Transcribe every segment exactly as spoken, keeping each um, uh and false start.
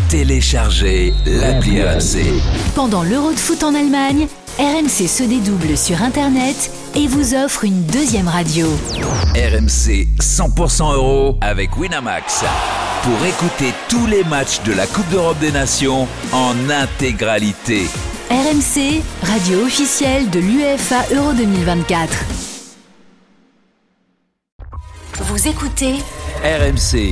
Téléchargez l'appli R M C. Pendant l'Euro de foot en Allemagne, R M C se dédouble sur Internet et vous offre une deuxième radio. R M C cent pour cent euro avec Winamax. Pour écouter tous les matchs de la Coupe d'Europe des Nations en intégralité. R M C, radio officielle de l'UEFA Euro deux mille vingt-quatre. Vous écoutez R M C.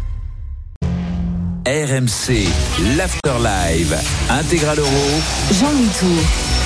R M C, l'Afterlive, Intégral Euro. Jean-Louis Tour.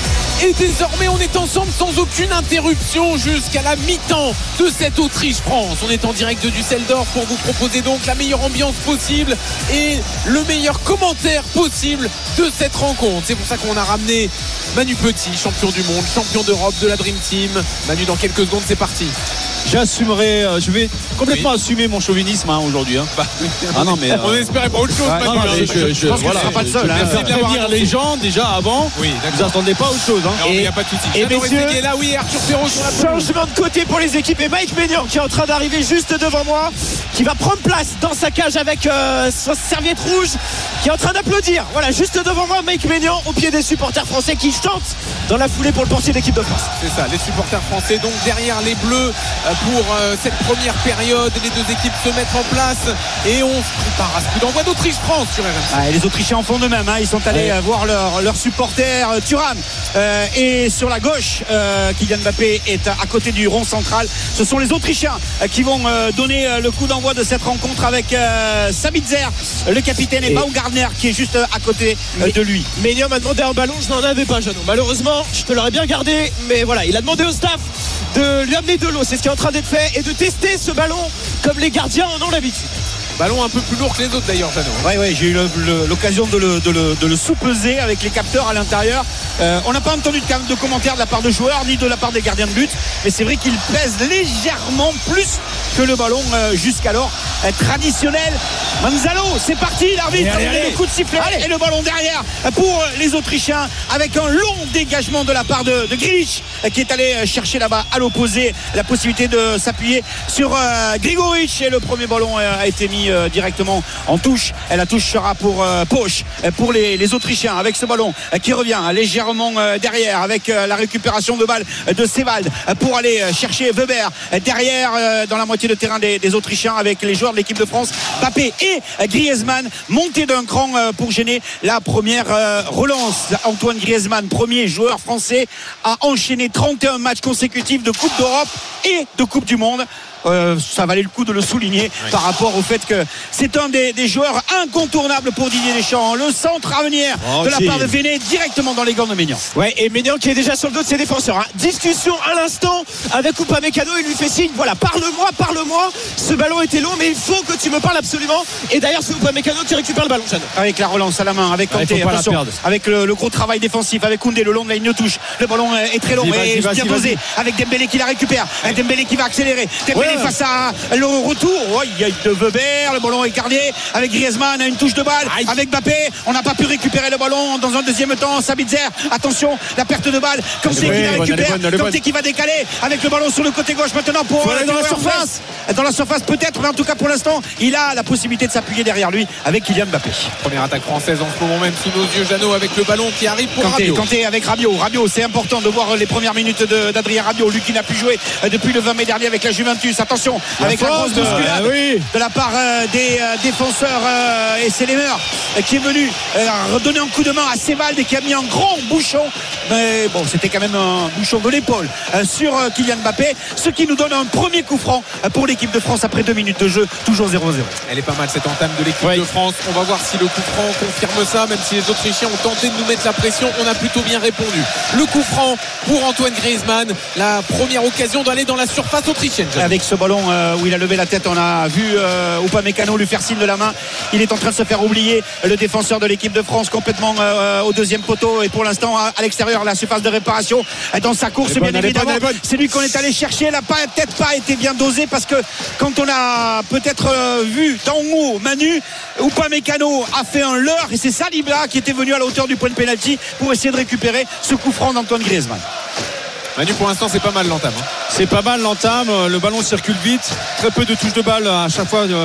Et désormais, on est ensemble sans aucune interruption jusqu'à la mi-temps de cette Autriche-France. On est en direct de Düsseldorf pour vous proposer donc la meilleure ambiance possible et le meilleur commentaire possible de cette rencontre. C'est pour ça qu'on a ramené Manu Petit, champion du monde, champion d'Europe de la Dream Team. Manu, dans quelques secondes, c'est parti. J'assumerai, euh, je vais complètement oui. assumer mon chauvinisme hein, aujourd'hui. Hein. Bah, ah non, mais euh... on espérait pas autre chose. Ah, non, mais je, je, je pense voilà, que tu seras pas le seul. Je, je, je vais prévenir les gens déjà avant. Oui, vous attendez pas autre chose. Hein. Il n'y a pas de souci. Et messieurs, là, oui, Arthur Perrault sur la pelouse. Changement de côté pour les équipes et Mike Maignan qui est en train d'arriver juste devant moi, qui va prendre place dans sa cage avec euh, sa serviette rouge, qui est en train d'applaudir. Voilà, juste devant moi, Mike Maignan au pied des supporters français qui chantent dans la foulée pour le portier d'équipe de France. C'est ça, les supporters français donc derrière les Bleus pour euh, cette première période. Les deux équipes se mettent en place et on se prépare à ce coup d'envoi d'Autriche-France sur R M C. Ah, les Autrichiens en font de même, hein. Ils sont allés ouais. voir leurs leur supporters euh, Thuram euh, et sur la gauche euh, Kylian Mbappé est à, à côté du rond central. Ce sont les Autrichiens euh, qui vont euh, donner euh, le coup d'envoi de cette rencontre avec euh, Sabitzer, le capitaine, et, et Baumgartner qui est juste euh, à côté euh, de lui. Maignan m'a demandé un ballon, je n'en avais pas, Jeannot. Malheureusement, je te l'aurais bien gardé, mais voilà, il a demandé au staff de lui amener de l'eau. C'est ce qui est en train d'être fait et de tester ce ballon comme les gardiens en ont l'habitude. Ballon un peu plus lourd que les autres d'ailleurs, Jeannot. Oui, ouais, j'ai eu le, le, l'occasion de le, de, le, de le sous-peser avec les capteurs à l'intérieur. Euh, on n'a pas entendu de, de commentaires de la part de joueurs ni de la part des gardiens de but, mais c'est vrai qu'il pèse légèrement plus que le ballon euh, jusqu'alors euh, traditionnel. Manzalo, c'est parti, l'arbitre allez, allez, le coup de sifflet allez. Et le ballon derrière pour les Autrichiens avec un long dégagement de la part de, de Grealish qui est allé chercher là-bas à l'opposé la possibilité de s'appuyer sur euh, Grigoric, et le premier ballon euh, a été mis euh, directement en touche, et la touche sera pour euh, Posch pour les, les Autrichiens avec ce ballon euh, qui revient légèrement euh, derrière avec euh, la récupération de balle de Sevald euh, pour aller euh, chercher Weber euh, derrière euh, dans la moitié de terrain des, des Autrichiens avec les joueurs de l'équipe de France, Mbappé et euh, Griezmann montés d'un cran euh, pour gêner la première euh, relance. Antoine Griezmann, premier joueur français à enchaîner trente et un matchs consécutifs de Coupe d'Europe et de Coupe du Monde. Euh, ça valait le coup de le souligner oui. par rapport au fait que c'est un des, des joueurs incontournables pour Didier Deschamps. Le centre à venir oh, de la part de Véné directement dans les gants de Maignan. Ouais, et Maignan qui est déjà sur le dos de ses défenseurs. Hein. Discussion à l'instant avec Upamecano, il lui fait signe. Voilà, parle-moi, parle-moi. Ce ballon était long, mais il faut que tu me parles absolument. Et d'ailleurs, c'est Upamecano qui récupère le ballon. Jeannot. Avec la relance à la main, avec Kanté, ah, attention, avec le, le gros travail défensif, avec Koundé le long de la ligne de touche. Le ballon est très long et bien posé avec Dembélé qui la récupère. Ouais. Dembélé qui va accélérer. Dembélé ouais. face à le retour, oh, il y a de Weber, le ballon est gardé avec Griezmann, une touche de balle Aïe. avec Mbappé, on n'a pas pu récupérer le ballon dans un deuxième temps. Sabitzer, attention, la perte de balle, Kanté qui la récupère, Kanté qui va décaler avec le ballon sur le côté gauche maintenant pour aller dans la surface, dans la surface peut-être, mais en tout cas pour l'instant il a la possibilité de s'appuyer derrière lui avec Kylian Mbappé. Première attaque française en ce moment même sous nos yeux, Jeannot, avec le ballon qui arrive pour Kanté, Rabiot. Kanté avec Rabiot, Rabiot, c'est important de voir les premières minutes de, d'Adrien Rabiot, lui qui n'a pu jouer depuis le vingt mai dernier avec la Juventus. Attention avec la grosse bousculade euh, oui. de la part euh, des euh, défenseurs euh, et c'est Lemmer euh, qui est venu euh, redonner un coup de main à Sevald et qui a mis un grand bouchon, mais bon c'était quand même un bouchon de l'épaule euh, sur euh, Kylian Mbappé, ce qui nous donne un premier coup franc euh, pour l'équipe de France après deux minutes de jeu, toujours zéro zéro. Elle est pas mal cette entame de l'équipe oui. de France. On va voir si le coup franc confirme ça, même si les Autrichiens ont tenté de nous mettre la pression, on a plutôt bien répondu. Le coup franc pour Antoine Griezmann, la première occasion d'aller dans la surface autrichienne. Avec ce ballon euh, où il a levé la tête, on a vu euh, Upamecano lui faire signe de la main. Il est en train de se faire oublier, le défenseur de l'équipe de France complètement euh, au deuxième poteau et pour l'instant à, à l'extérieur, la surface de réparation dans sa course bien bonne, évidemment bonne, c'est lui qu'on est allé chercher. Elle n'a peut-être pas été bien dosée parce que quand on a peut-être euh, vu d'en haut Manu, Upamecano a fait un leurre et c'est Saliba qui était venu à la hauteur du point de pénalty pour essayer de récupérer ce coup franc d'Antoine Griezmann. Manu, pour l'instant c'est pas mal l'entame hein. C'est pas mal l'entame, le ballon circule vite, très peu de touches de balle à chaque fois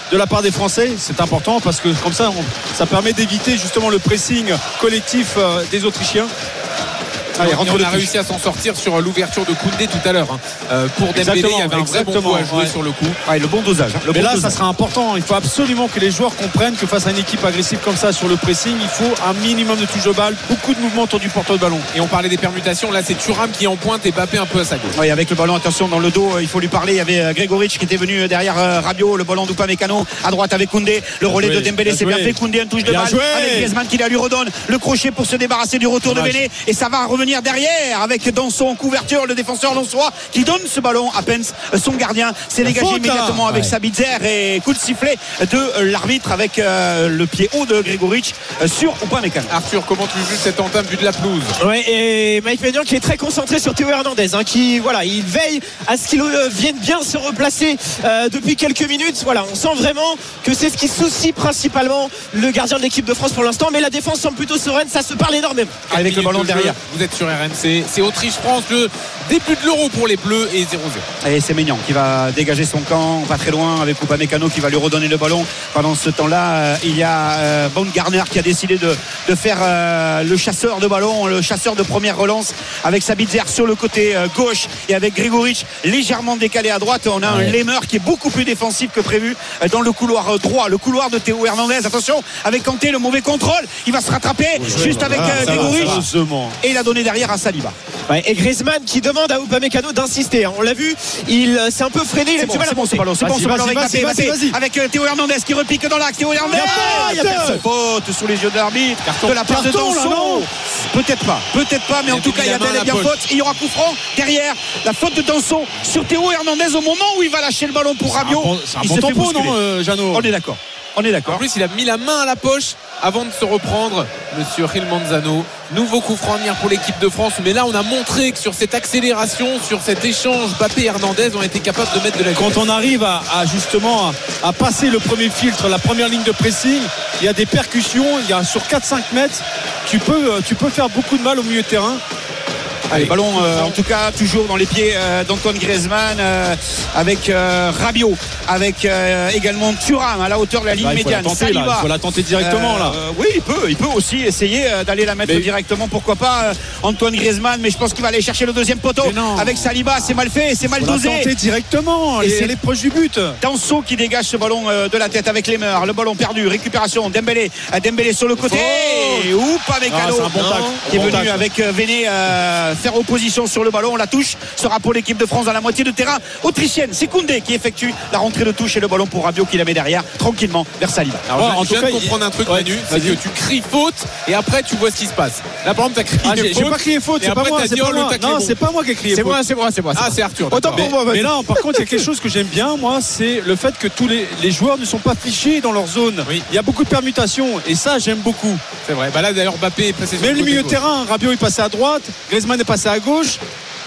de la part des Français. C'est important parce que comme ça, on, ça permet d'éviter justement le pressing collectif euh, des Autrichiens. Allez, on a réussi à s'en sortir sur l'ouverture de Koundé tout à l'heure hein. euh, pour Dembélé, il y avait un vrai bon coup à jouer ouais. sur le coup. Ouais, le bon dosage. Hein, le Mais bon là, dosage. ça sera important. Il faut absolument que les joueurs comprennent que face à une équipe agressive comme ça sur le pressing, il faut un minimum de touche de balle, beaucoup de mouvements autour du porteur de ballon. Et on parlait des permutations. Là, c'est Thuram qui est en pointe et Mbappé un peu à sa gauche. Oui, avec le ballon, attention dans le dos, il faut lui parler. Il y avait Gregoric qui était venu derrière Rabiot, le ballon d'Upamecano à droite avec Koundé, le relais joué, de Dembélé, bien c'est bien joué. fait. Koundé, une touche de Bien balle joué. avec Griezmann qui la lui redonne, le crochet pour se débarrasser du retour Dommage. de Véné, et ça va revenir derrière avec Danson en couverture, le défenseur lensois qui donne ce ballon à Pence, son gardien s'est dégagé faute, immédiatement là. avec Ouais. Sabitzer et coup de sifflet de l'arbitre avec euh, le pied haut de Gregoric euh, sur Upamecano. Arthur, comment tu juges cette entame vue de la pelouse? Ouais, et Mike Maignan qui est très concentré sur Théo Hernandez, hein, qui voilà, il veille à ce qu'il euh, vienne bien se replacer euh, depuis quelques minutes. Voilà, on sent vraiment que c'est ce qui soucie principalement le gardien de l'équipe de France pour l'instant, mais la défense semble plutôt sereine, ça se parle énormément. Avec le ballon de jeu. derrière. Vous êtes sur R M C, c'est Autriche-France, le début de l'Euro pour les Bleus et zéro zéro. Et c'est Maignan qui va dégager son camp, pas très loin, avec Upamecano qui va lui redonner le ballon. Pendant ce temps-là, euh, il y a euh, Baumgartner qui a décidé de, de faire euh, le chasseur de ballon, le chasseur de première relance, avec Sabitzer sur le côté euh, gauche et avec Gregoric légèrement décalé à droite. On a un Lemmer qui est beaucoup plus défensif que prévu euh, dans le couloir euh, droit, le couloir de Théo Hernandez. Attention, avec Kanté, le mauvais contrôle, il va se rattraper juste avec euh, Gregoric, et il a donné derrière à Saliba. Ouais, et Griezmann qui demande à Upamecano d'insister, hein. On l'a vu, il euh, s'est un peu freiné, il a C'est du bon, mal à c'est bon ce monter. ballon, c'est bon Vas-y, ce ballon vas-y, avec vas-y, Mbappé, vas-y, vas-y. avec euh, Théo Hernandez qui repique dans l'axe. Théo Hernandez, il y a personne. Faute sous les yeux de l'arbitre de la part de Carton, là, Danson. non Peut-être pas, peut-être pas, mais en tout cas il y a bel et bien faute. Il y aura coup franc derrière, la faute de Danson sur Théo Hernandez au moment où il va lâcher le ballon pour Rabiot. Bon, c'est un Il bon se fait tempo, bousculer. non, euh, Jeannot? On est d'accord. On est En d'accord. plus, il a mis la main à la poche avant de se reprendre, monsieur Gil Manzano. Nouveau coup franc à venir pour l'équipe de France. Mais là, on a montré que sur cette accélération, sur cet échange, Mbappé et Hernandez ont été capables de mettre de la vitesse. Quand on arrive à, à justement à, à passer le premier filtre, la première ligne de pressing, il y a des percussions, il y a sur quatre cinq mètres, tu peux, tu peux faire beaucoup de mal au milieu de terrain. Allez, ballon euh, en tout cas toujours dans les pieds euh, d'Antoine Griezmann euh, avec euh, Rabiot, avec euh, également Thuram à la hauteur de la ligne Là, il faut la médiane. tenter, là. Saliba. Il faut la tenter directement, là. Euh, oui, il peut, il peut aussi essayer euh, d'aller la mettre Mais- directement. Pourquoi pas euh, Antoine Griezmann, mais je pense qu'il va aller chercher le deuxième poteau Mais non. avec Saliba. C'est mal fait, c'est mal Il faut la dosé. tenter directement, Et et c'est- elle est proche du but. Danso qui dégage ce ballon euh, de la tête avec Lemmer, le ballon perdu, récupération Dembélé, euh, Dembélé sur le côté, et Upamecano Ah, c'est un bon tacle. qui est Bon venu tacle. avec euh, Véné euh, faire opposition sur le ballon. La touche sera pour l'équipe de France dans la moitié de terrain autrichienne. C'est Koundé qui effectue la rentrée de touche et le ballon pour Rabiot qui la met derrière tranquillement vers Saliba. Alors, Ouais, je, en je tout viens cas, de comprendre il- un truc, ouais, Manu, c'est vas-y. que tu cries faute et après tu vois ce qui se passe. Là, par exemple, t'as crié Ah, j'ai, faute. j'ai pas crié faute, et c'est pas après, moi, t'as c'est dit, pas oh, le moi. tacle est Non, bon. c'est pas moi qui ai crié C'est faute. moi, c'est moi, c'est moi. Ah, c'est Arthur. Autant d'accord. pour moi. Mais là, par contre, il y a quelque chose que j'aime bien, moi, c'est le fait que tous les, les joueurs ne sont pas fichés dans leur zone. Oui. Il y a beaucoup de permutations, et ça, j'aime beaucoup. C'est vrai. Bah là, d'ailleurs, Mbappé est passé sur Même le le côté milieu de gauche. terrain, Rabiot est passé à droite, Griezmann est passé à gauche.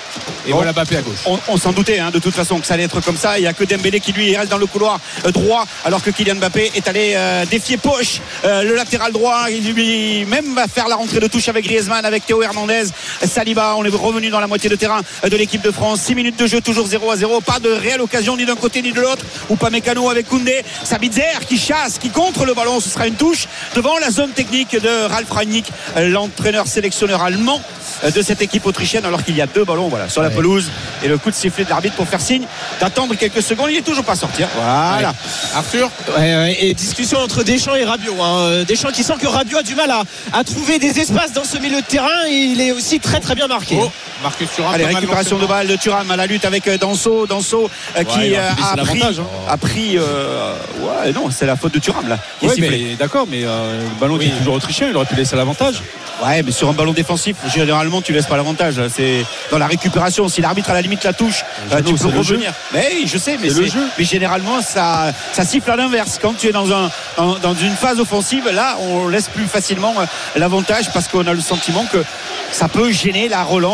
Et voilà Mbappé à gauche. On, on s'en doutait hein, de toute façon que ça allait être comme ça. Il n'y a que Dembélé qui lui reste dans le couloir euh, droit, alors que Kylian Mbappé est allé euh, défier Poche, euh, le latéral droit. Il lui même va faire la rentrée de touche avec Griezmann, avec Théo Hernandez, Saliba. On est revenu dans la moitié de terrain euh, de l'équipe de France. six minutes de jeu, toujours zéro à zéro. Pas de réelle occasion ni d'un côté ni de l'autre. Upamecano avec Koundé, Sabitzer qui chasse, qui contre le ballon. Ce sera une touche devant la zone technique de Ralf Rangnick, euh, l'entraîneur sélectionneur allemand euh, de cette équipe autrichienne, alors qu'il y a deux ballons voilà, sur la pelouse. Et le coup de sifflet de l'arbitre pour faire signe d'attendre quelques secondes. Il est toujours pas sorti. hein. Voilà. Arthur, Ouais, ouais, et discussion entre Deschamps et Rabiot, hein. Deschamps qui sent que Rabiot a du mal à, à trouver des espaces dans ce milieu de terrain, et il est aussi très très bien marqué. oh, Marcus Thuram. Allez, pas mal récupération de lancé. balle de Thuram à la lutte avec euh, Danso. Danso euh, qui il a euh, pris, a, c'est pris, l'avantage, hein. a pris. euh, ouais, non, c'est la faute de Thuram là. Qui est Ouais, sifflée. mais d'accord, mais euh, le ballon qui est toujours autrichien, il aurait pu laisser l'avantage. Ouais, mais sur un ballon défensif, généralement, tu laisses pas l'avantage. C'est dans la récupération. Si l'arbitre à la limite la touche, euh, tu peux c'est le revenir. Mais oui, je sais, mais, C'est c'est- le jeu. mais généralement, ça, ça siffle à l'inverse. Quand tu es dans, un, dans, dans une phase offensive, là, on laisse plus facilement euh, l'avantage parce qu'on a le sentiment que ça peut gêner la relance de,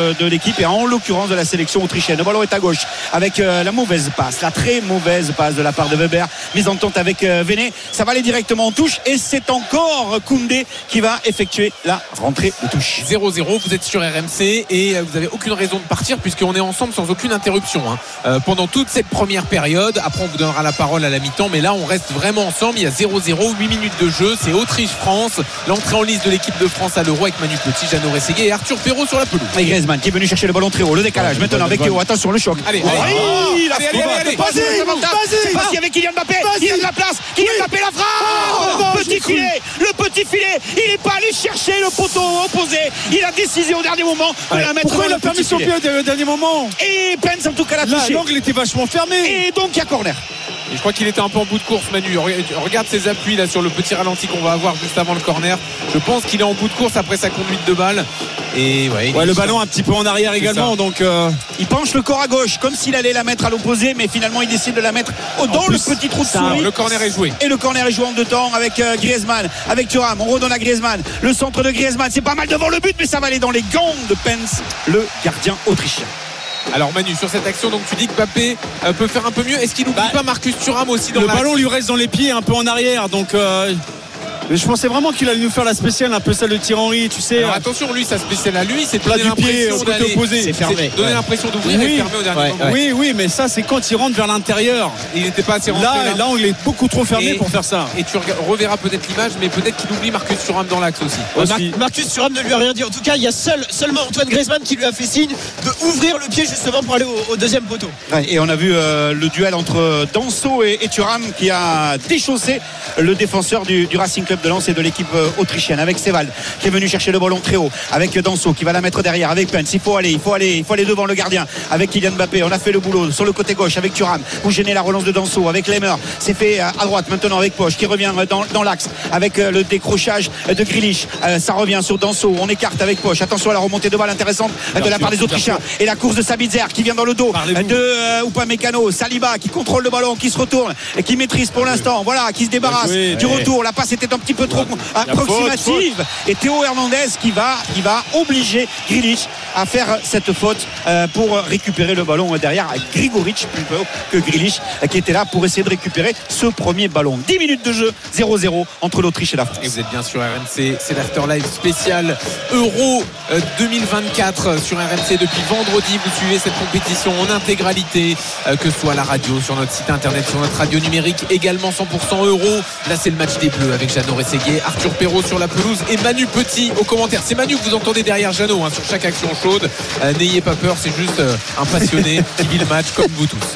de, de l'équipe et en l'occurrence de la sélection autrichienne. Le ballon est à gauche avec euh, la mauvaise passe, la très mauvaise passe de la part de Weber, mise en tente avec euh, Véné. Ça va aller directement en touche et c'est encore Koundé qui va effectuer la rentrée de touche. zéro zéro, vous êtes sur R M C et vous n'avez aucune raison de partir puisqu'on est ensemble sans aucune interruption hein. euh, pendant toute cette première période. Après on vous donnera la parole à la mi-temps, mais là on reste vraiment ensemble. Il y a zéro zéro, huit minutes de jeu, c'est Autriche-France, l'entrée en lice de l'équipe de France à l'Euro avec Manu Petit, Jeannot Rességuier et Arthur Perrault sur la pelouse. Et Griezmann qui est venu chercher le ballon très haut, le décalage maintenant avec Théo, attention le choc. Allez, oh, allez, oui, allez, allez, allez, allez. Vas-y, vas-y, c'est parti avec Kylian Mbappé, il a de la place, Kylian oui. Mbappé la frappe, oh, petit filet, le petit filet, il n'est pas allé chercher le poteau opposé, il a décidé au dernier moment de ouais. la mettre. Pourquoi il a permis son pied au dernier moment? Et Pence en tout cas l'a touché. L'angle était vachement fermé. Et donc il y a corner. Et je crois qu'il était un peu en bout de course, Manu. Regarde ses appuis là sur le petit ralenti qu'on va avoir juste avant le corner. Je pense qu'il est en bout de course après sa conduite de balle. Et ouais, ouais le ballon un petit peu en arrière également. Ça. Donc euh... il penche le corps à gauche comme s'il allait la mettre à l'opposé, mais finalement il décide de la mettre dans le petit trou de souris. Le corner est joué. Et le corner est joué en deux temps avec euh, Griezmann, avec Thuram. On redonne à Griezmann. Le centre de Griezmann, c'est pas mal devant le but, mais ça va aller dans les gants de Pence, le gardien autrichien. Alors Manu, sur cette action, donc tu dis que Mbappé euh, peut faire un peu mieux. Est-ce qu'il n'oublie bah, pas Marcus Thuram aussi dans le l'axe? ballon lui reste dans les pieds, un peu en arrière, donc euh, mais je pensais vraiment qu'il allait nous faire la spéciale, un peu celle de Thierry, tu sais. Alors attention, lui, sa spéciale à lui, c'est de donner l'impression d'aller, c'est fermé, donner ouais. l'impression d'ouvrir oui, et fermer au dernier ouais, moment. Ouais. Oui, oui, mais ça, c'est quand il rentre vers l'intérieur. Il n'était pas assez rentré. Là, là, on est beaucoup trop fermé et, pour faire ça. Et tu reverras peut-être l'image, mais peut-être qu'il oublie Marcus Thuram dans l'axe aussi. aussi. Mar- Marcus Thuram ne lui a rien dit. En tout cas, il y a seul, seulement Antoine Griezmann qui lui a fait signe de ouvrir le pied justement pour aller au, au deuxième poteau. Ouais, et on a vu euh, le duel entre Danso et, et Thuram qui a déchaussé le défenseur du, du Racing Club de Lens et de l'équipe autrichienne avec Sevald qui est venu chercher le ballon très haut avec Danso qui va la mettre derrière avec Pence. Il faut aller, il faut aller, il faut aller devant le gardien avec Kylian Mbappé. On a fait le boulot sur le côté gauche avec Thuram. Vous gênez la relance de Danso avec Lemmer. C'est fait à droite maintenant avec Poch qui revient dans, dans l'axe avec le décrochage de Grealish. Euh, ça revient sur Danso. On écarte avec Poch. Attention à la remontée de balle intéressante bien de la sûr, part des Autrichiens et la course de Sabitzer qui vient dans le dos de euh, Upamecano. Saliba qui contrôle le ballon, qui se retourne et qui maîtrise pour l'instant. Voilà, qui se débarrasse oui, du retour. La passe était un petit peu trop approximative et Théo Hernandez qui va, qui va obliger Grealish à faire cette faute euh, pour récupérer le ballon derrière avec Grigoric plutôt que Grealish qui était là pour essayer de récupérer ce premier ballon. dix minutes de jeu, zéro zéro entre l'Autriche et la France. Et vous êtes bien sur R M C, c'est l'Afterlife spécial Euro deux mille vingt-quatre sur R M C depuis vendredi. Vous suivez cette compétition en intégralité, euh, que ce soit à la radio, sur notre site internet, sur notre radio numérique, également cent pour cent euro. Là c'est le match des Bleus avec Jeannot Rességuier, Arthur Perrault sur la pelouse et Manu Petit au commentaire. C'est Manu que vous entendez derrière Jeannot hein, sur chaque action chaude. Euh, n'ayez pas peur, c'est juste euh, un passionné qui vit le match comme vous tous.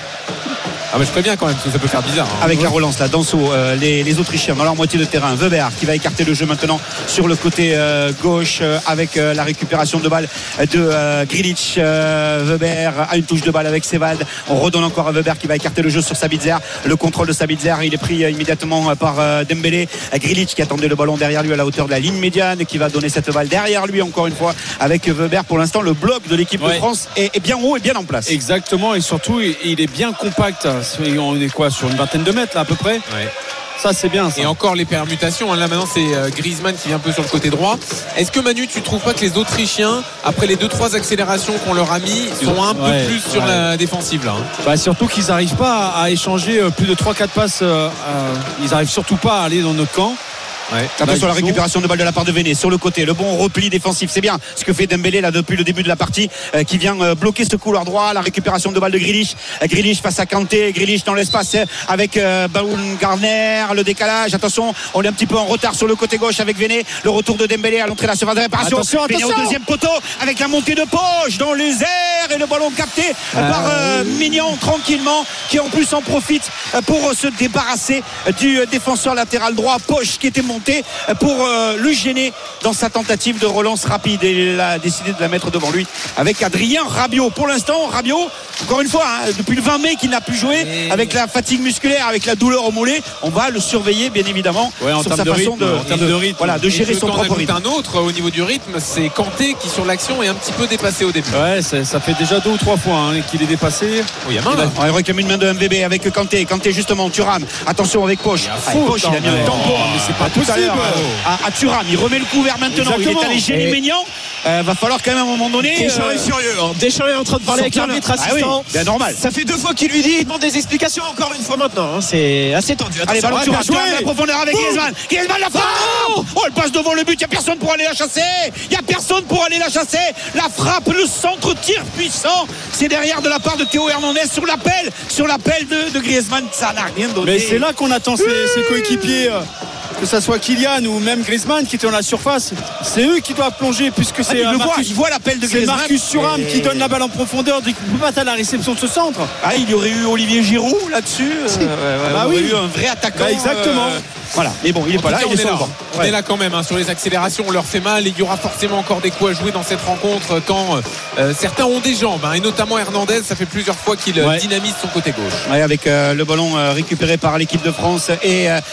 Ah bah je préviens quand même parce que ça peut faire bizarre hein. Avec la relance là, Danso, euh, les, les Autrichiens dans leur moitié de terrain. Weber qui va écarter le jeu maintenant sur le côté euh, gauche euh, avec euh, la récupération de balle de euh, Grealish. euh, Weber a une touche de balle avec Sevald. On redonne encore à Weber qui va écarter le jeu sur Sabitzer. Le contrôle de Sabitzer, il est pris euh, immédiatement euh, par euh, Dembélé. Grealish qui attendait le ballon derrière lui à la hauteur de la ligne médiane, qui va donner cette balle derrière lui encore une fois avec Weber. Pour l'instant le bloc de l'équipe ouais. de France est, est bien haut et bien en place. Exactement, et surtout il est bien compact. On est quoi sur une vingtaine de mètres là à peu près ouais. Ça c'est bien ça. Et encore les permutations hein. Là maintenant c'est euh, Griezmann qui vient un peu sur le côté droit. Est-ce que Manu tu trouves pas que les Autrichiens après les deux trois accélérations qu'on leur a mis sont un ouais, peu plus sur ouais. la défensive là hein. Bah surtout qu'ils n'arrivent pas à, à échanger plus de trois quatre passes euh, euh, ils n'arrivent surtout pas à aller dans notre camp. Ouais. Attention à la récupération de balle de la part de Véné sur le côté, le bon repli défensif, c'est bien ce que fait Dembélé là depuis le début de la partie euh, qui vient euh, bloquer ce couloir droit. La récupération de balle de Grealish, euh, Grealish face à Kanté, Grealish dans l'espace euh, avec euh, Baumgartner, le décalage, attention on est un petit peu en retard sur le côté gauche avec Véné, le retour de Dembélé à l'entrée de la surface de réparation, attention, Véné attention. au deuxième poteau avec la montée de Poch dans les airs et le ballon capté euh, par euh, Mignon tranquillement qui en plus en profite euh, pour se débarrasser du euh, défenseur latéral droit Poch qui était monté euh, pour Euh, le gêner dans sa tentative de relance rapide et il a décidé de la mettre devant lui avec Adrien Rabiot. Pour l'instant Rabiot encore une fois hein, depuis le vingt mai qu'il n'a plus joué et... avec la fatigue musculaire, avec la douleur au mollet, on va le surveiller bien évidemment ouais, sur sa de façon rythme, de, en termes de, de, rythme. Voilà, de gérer son propre rythme. Un autre au niveau du rythme c'est Kanté qui sur l'action est un petit peu dépassé au début. Ouais ça fait déjà deux ou trois fois hein, qu'il est dépassé. Oh, il y a main là. On il réclame une main de M V B avec Kanté. Kanté justement Thuram. Attention avec Poch. Ah, Poch il a mis un tampon. Mais c'est pas possible. tout à l'heure à, à Thuram. Il remet le coup vers maintenant. Exactement. Il est allé gêner et... Maignan. Euh, va falloir quand même à un moment donné. Deschamps euh... est furieux. Hein. Deschamps est en train de parler avec l'arbitre assistant. Ah oui, normal. Ça fait deux fois qu'il lui dit, il demande des explications encore une fois maintenant. Hein. C'est assez tendu. Allez, ballon Thuram, la profondeur avec Griezmann. Griezmann la frappe. Oh, oh, elle passe devant le but. Il n'y a personne pour aller la chasser. Il n'y a personne pour aller la chasser. La frappe, le centre tir puissant. C'est derrière de la part de Théo Hernandez sur l'appel, sur l'appel de, de Griezmann. Ça n'a rien donné. Mais c'est là qu'on attend ses, ses coéquipiers. Que ça soit Kylian ou même Griezmann qui était dans la surface, c'est eux qui doivent plonger puisque c'est ah, Marcus, voit, il voit l'appel de Griezmann. C'est Marcus Thuram et... qui donne la balle en profondeur, dit qu'il ne peut pas être à la réception de ce centre. Ah, il y aurait eu Olivier Giroud là-dessus. Si. Euh, ouais, bah il y aurait oui. eu un vrai attaquant. Bah, exactement. Euh... Voilà, mais bon, il est en pas là, cas, il est, est là. On ouais. est là quand même hein, sur les accélérations, on leur fait mal et il y aura forcément encore des coups à jouer dans cette rencontre quand euh, certains ont des jambes hein, et notamment Hernandez, ça fait plusieurs fois qu'il ouais. dynamise son côté gauche. Ouais, avec euh, le ballon euh, récupéré par l'équipe de France et euh,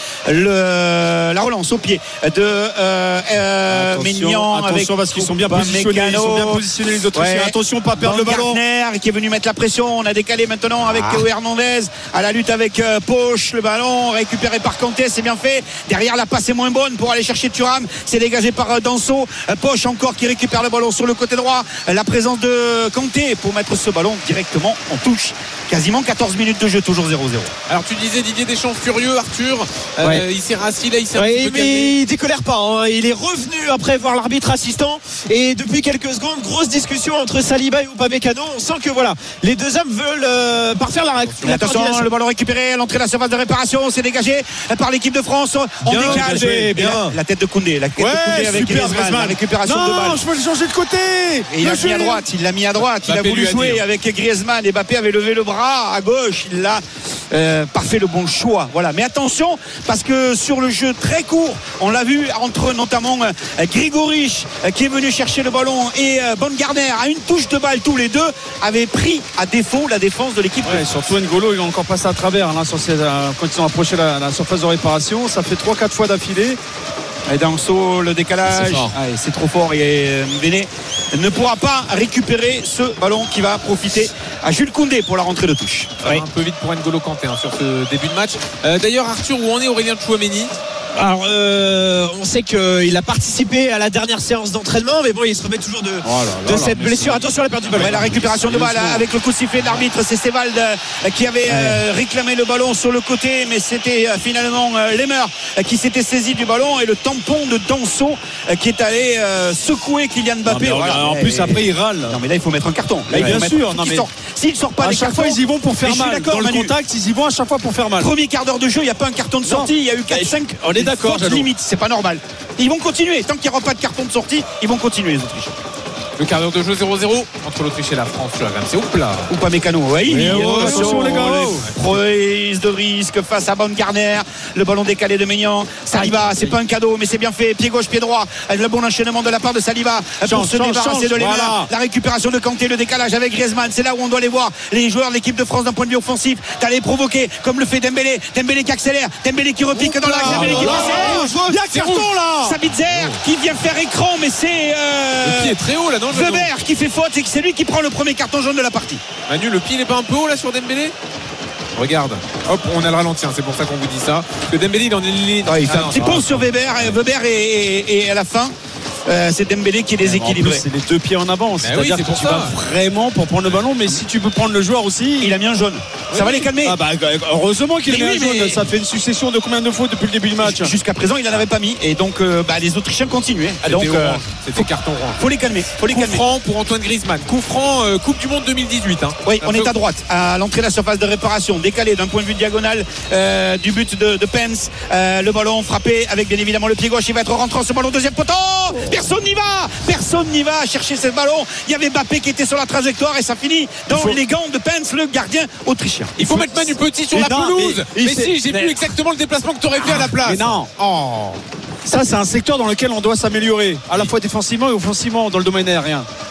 le, la relance au pied de euh, euh, Maignan. Attention avec parce qu'ils sont bien positionnés, ils sont bien positionnés les Autrichiens. Ouais. Attention, pas perdre le ballon. Gardner qui est venu mettre la pression. On a décalé maintenant avec ah. Théo Hernandez à la lutte avec euh, Poch. Le ballon récupéré par Kanté, c'est bien fait. Derrière la passe est moins bonne pour aller chercher Thuram, c'est dégagé par Danso. Poch encore qui récupère le ballon sur le côté droit, la présence de Kanté pour mettre ce ballon directement en touche. Quasiment quatorze minutes de jeu, toujours zéro zéro. Alors tu disais Didier Deschamps furieux, Arthur euh, ouais. il s'est rassis là, il s'est ouais, un petit peu mais calmé. Il décolère pas hein. Il est revenu après voir l'arbitre assistant et depuis quelques secondes grosse discussion entre Saliba et Upamecano. On sent que voilà, les deux hommes veulent euh, parfaire la, la attention, le ballon récupéré à l'entrée de la surface de réparation, c'est dégagé par l'équipe de France. On bien décale joué, bien. La, la tête de Koundé, la tête ouais, de Koundé avec super, Griezmann, la récupération non, de balle. Non, je veux le changer de côté. Et il l'a mis à droite, il l'a mis à droite, il Mbappé a voulu jouer a avec Griezmann. Et Mbappé avait levé le bras à gauche, il l'a euh, pas fait le bon choix. Voilà. Mais attention, parce que sur le jeu très court, on l'a vu entre notamment euh, Grigorich euh, qui est venu chercher le ballon et euh, Baumgartner à une touche de balle, tous les deux avaient pris à défaut la défense de l'équipe. Ouais, surtout N'Golo, il a encore passé à travers là, sur ces, euh, quand ils ont approché la, la surface de réparation. Ça fait trois quatre fois d'affilée. Et Danso, le décalage, c'est, ah, c'est trop fort et Mbene ne pourra pas récupérer ce ballon qui va profiter à Jules Koundé pour la rentrée de touche. Ça oui. va un peu vite pour N'Golo Kanté hein, sur ce début de match. Euh, d'ailleurs Arthur, où en est Aurélien Tchouaméni? Alors euh, on sait qu'il a participé à la dernière séance d'entraînement, mais bon, il se remet toujours de, oh là là, de cette blessure. Attention, elle a perdu le ballon. Ouais, la récupération de balle avec le coup de sifflet de l'arbitre, c'est Sévald qui avait ouais. euh, réclamé le ballon sur le côté, mais c'était euh, finalement euh, Lemmer qui s'était saisi du ballon et le tampon de Danso euh, qui est allé euh, secouer Kylian Mbappé. Non, voilà. En et, plus après il râle. Non mais là il faut mettre un carton. Là, bien sûr. Non, mais... S'il sort pas à des chaque cartons, fois ils y vont pour faire mal. Dans le Manu. Contact, ils y vont à chaque fois pour faire mal. Premier quart d'heure de jeu, il n'y a pas un carton de sortie. Non. Il y a eu quatre cinq. On est d'accord. Limite, c'est pas normal. Ils vont continuer. Tant qu'il n'y aura pas de carton de sortie, ils vont continuer les Autrichiens. Le quart d'heure de jeu zéro zéro entre l'Autriche et la France sur R M C. Oups là. Upamecano, oui. Mais oh, attention les gars. Prise de risque face à Baumgartner. Le ballon décalé de Maignan. Saliba, c'est pas un cadeau, mais c'est bien fait. Pied gauche, pied droit. Le bon enchaînement de la part de Saliba pour change, se change, débarrasser change, de Lemmer. Voilà. La récupération de Kanté, le décalage avec Griezmann. C'est là où on doit les voir. Les joueurs de l'équipe de France d'un point de vue offensif, d'aller provoquer comme le fait Dembélé. Dembélé qui accélère. Dembélé qui repique oh, dans l'axe. Dembélé qui passe. Il y a carton là. Sabitzer qui vient faire écran, mais c'est euh... le pied est très haut là, non? Weber qui fait faute et c'est lui qui prend le premier carton jaune de la partie. Manu, le pied n'est pas un peu haut là sur Dembélé? Regarde, hop, on a le ralenti, hein, c'est pour ça qu'on vous dit ça. Parce que Dembélé il en est lié. Ah, il fait ah, un non, petit pont sur Weber, Weber et, et, et à la fin. Euh, c'est Dembélé qui est déséquilibré. C'est les deux pieds en avant. C'est-à-dire oui, c'est que tu ça. vas vraiment pour prendre le ballon, mais si tu peux prendre le joueur aussi. Il a mis un jaune. Oui, ça va oui. les calmer. Ah bah, heureusement qu'il a mis oui, un jaune. Mais... Ça fait une succession de combien de fautes depuis le début du match? Jusqu'à présent, il n'en avait pas mis. Et donc, euh, bah, les Autrichiens continuaient. C'était donc, euh, c'était carton rouge. Faut les calmer. Faut les coup calmer. franc pour Antoine Griezmann. Coup franc, euh, Coupe du Monde deux mille dix-huit. Hein. Oui, on est à droite, à l'entrée de la surface de réparation, décalé d'un point de vue diagonal euh, du but de, de Pence. Euh, le ballon frappé avec bien évidemment le pied gauche. Il va être rentrant ce ballon deuxième poteau. Personne n'y va. Personne n'y va chercher ce ballon. Il y avait Mbappé qui était sur la trajectoire et ça finit dans faut... les gants de Pence, le gardien autrichien. Il faut, faut... mettre Manu Petit sur mais la non, pelouse. Mais, mais si, j'ai mais... vu exactement le déplacement que tu aurais fait à la place. Mais non. Oh. Ça, c'est un secteur dans lequel on doit s'améliorer, à la fois défensivement et offensivement dans le domaine aérien.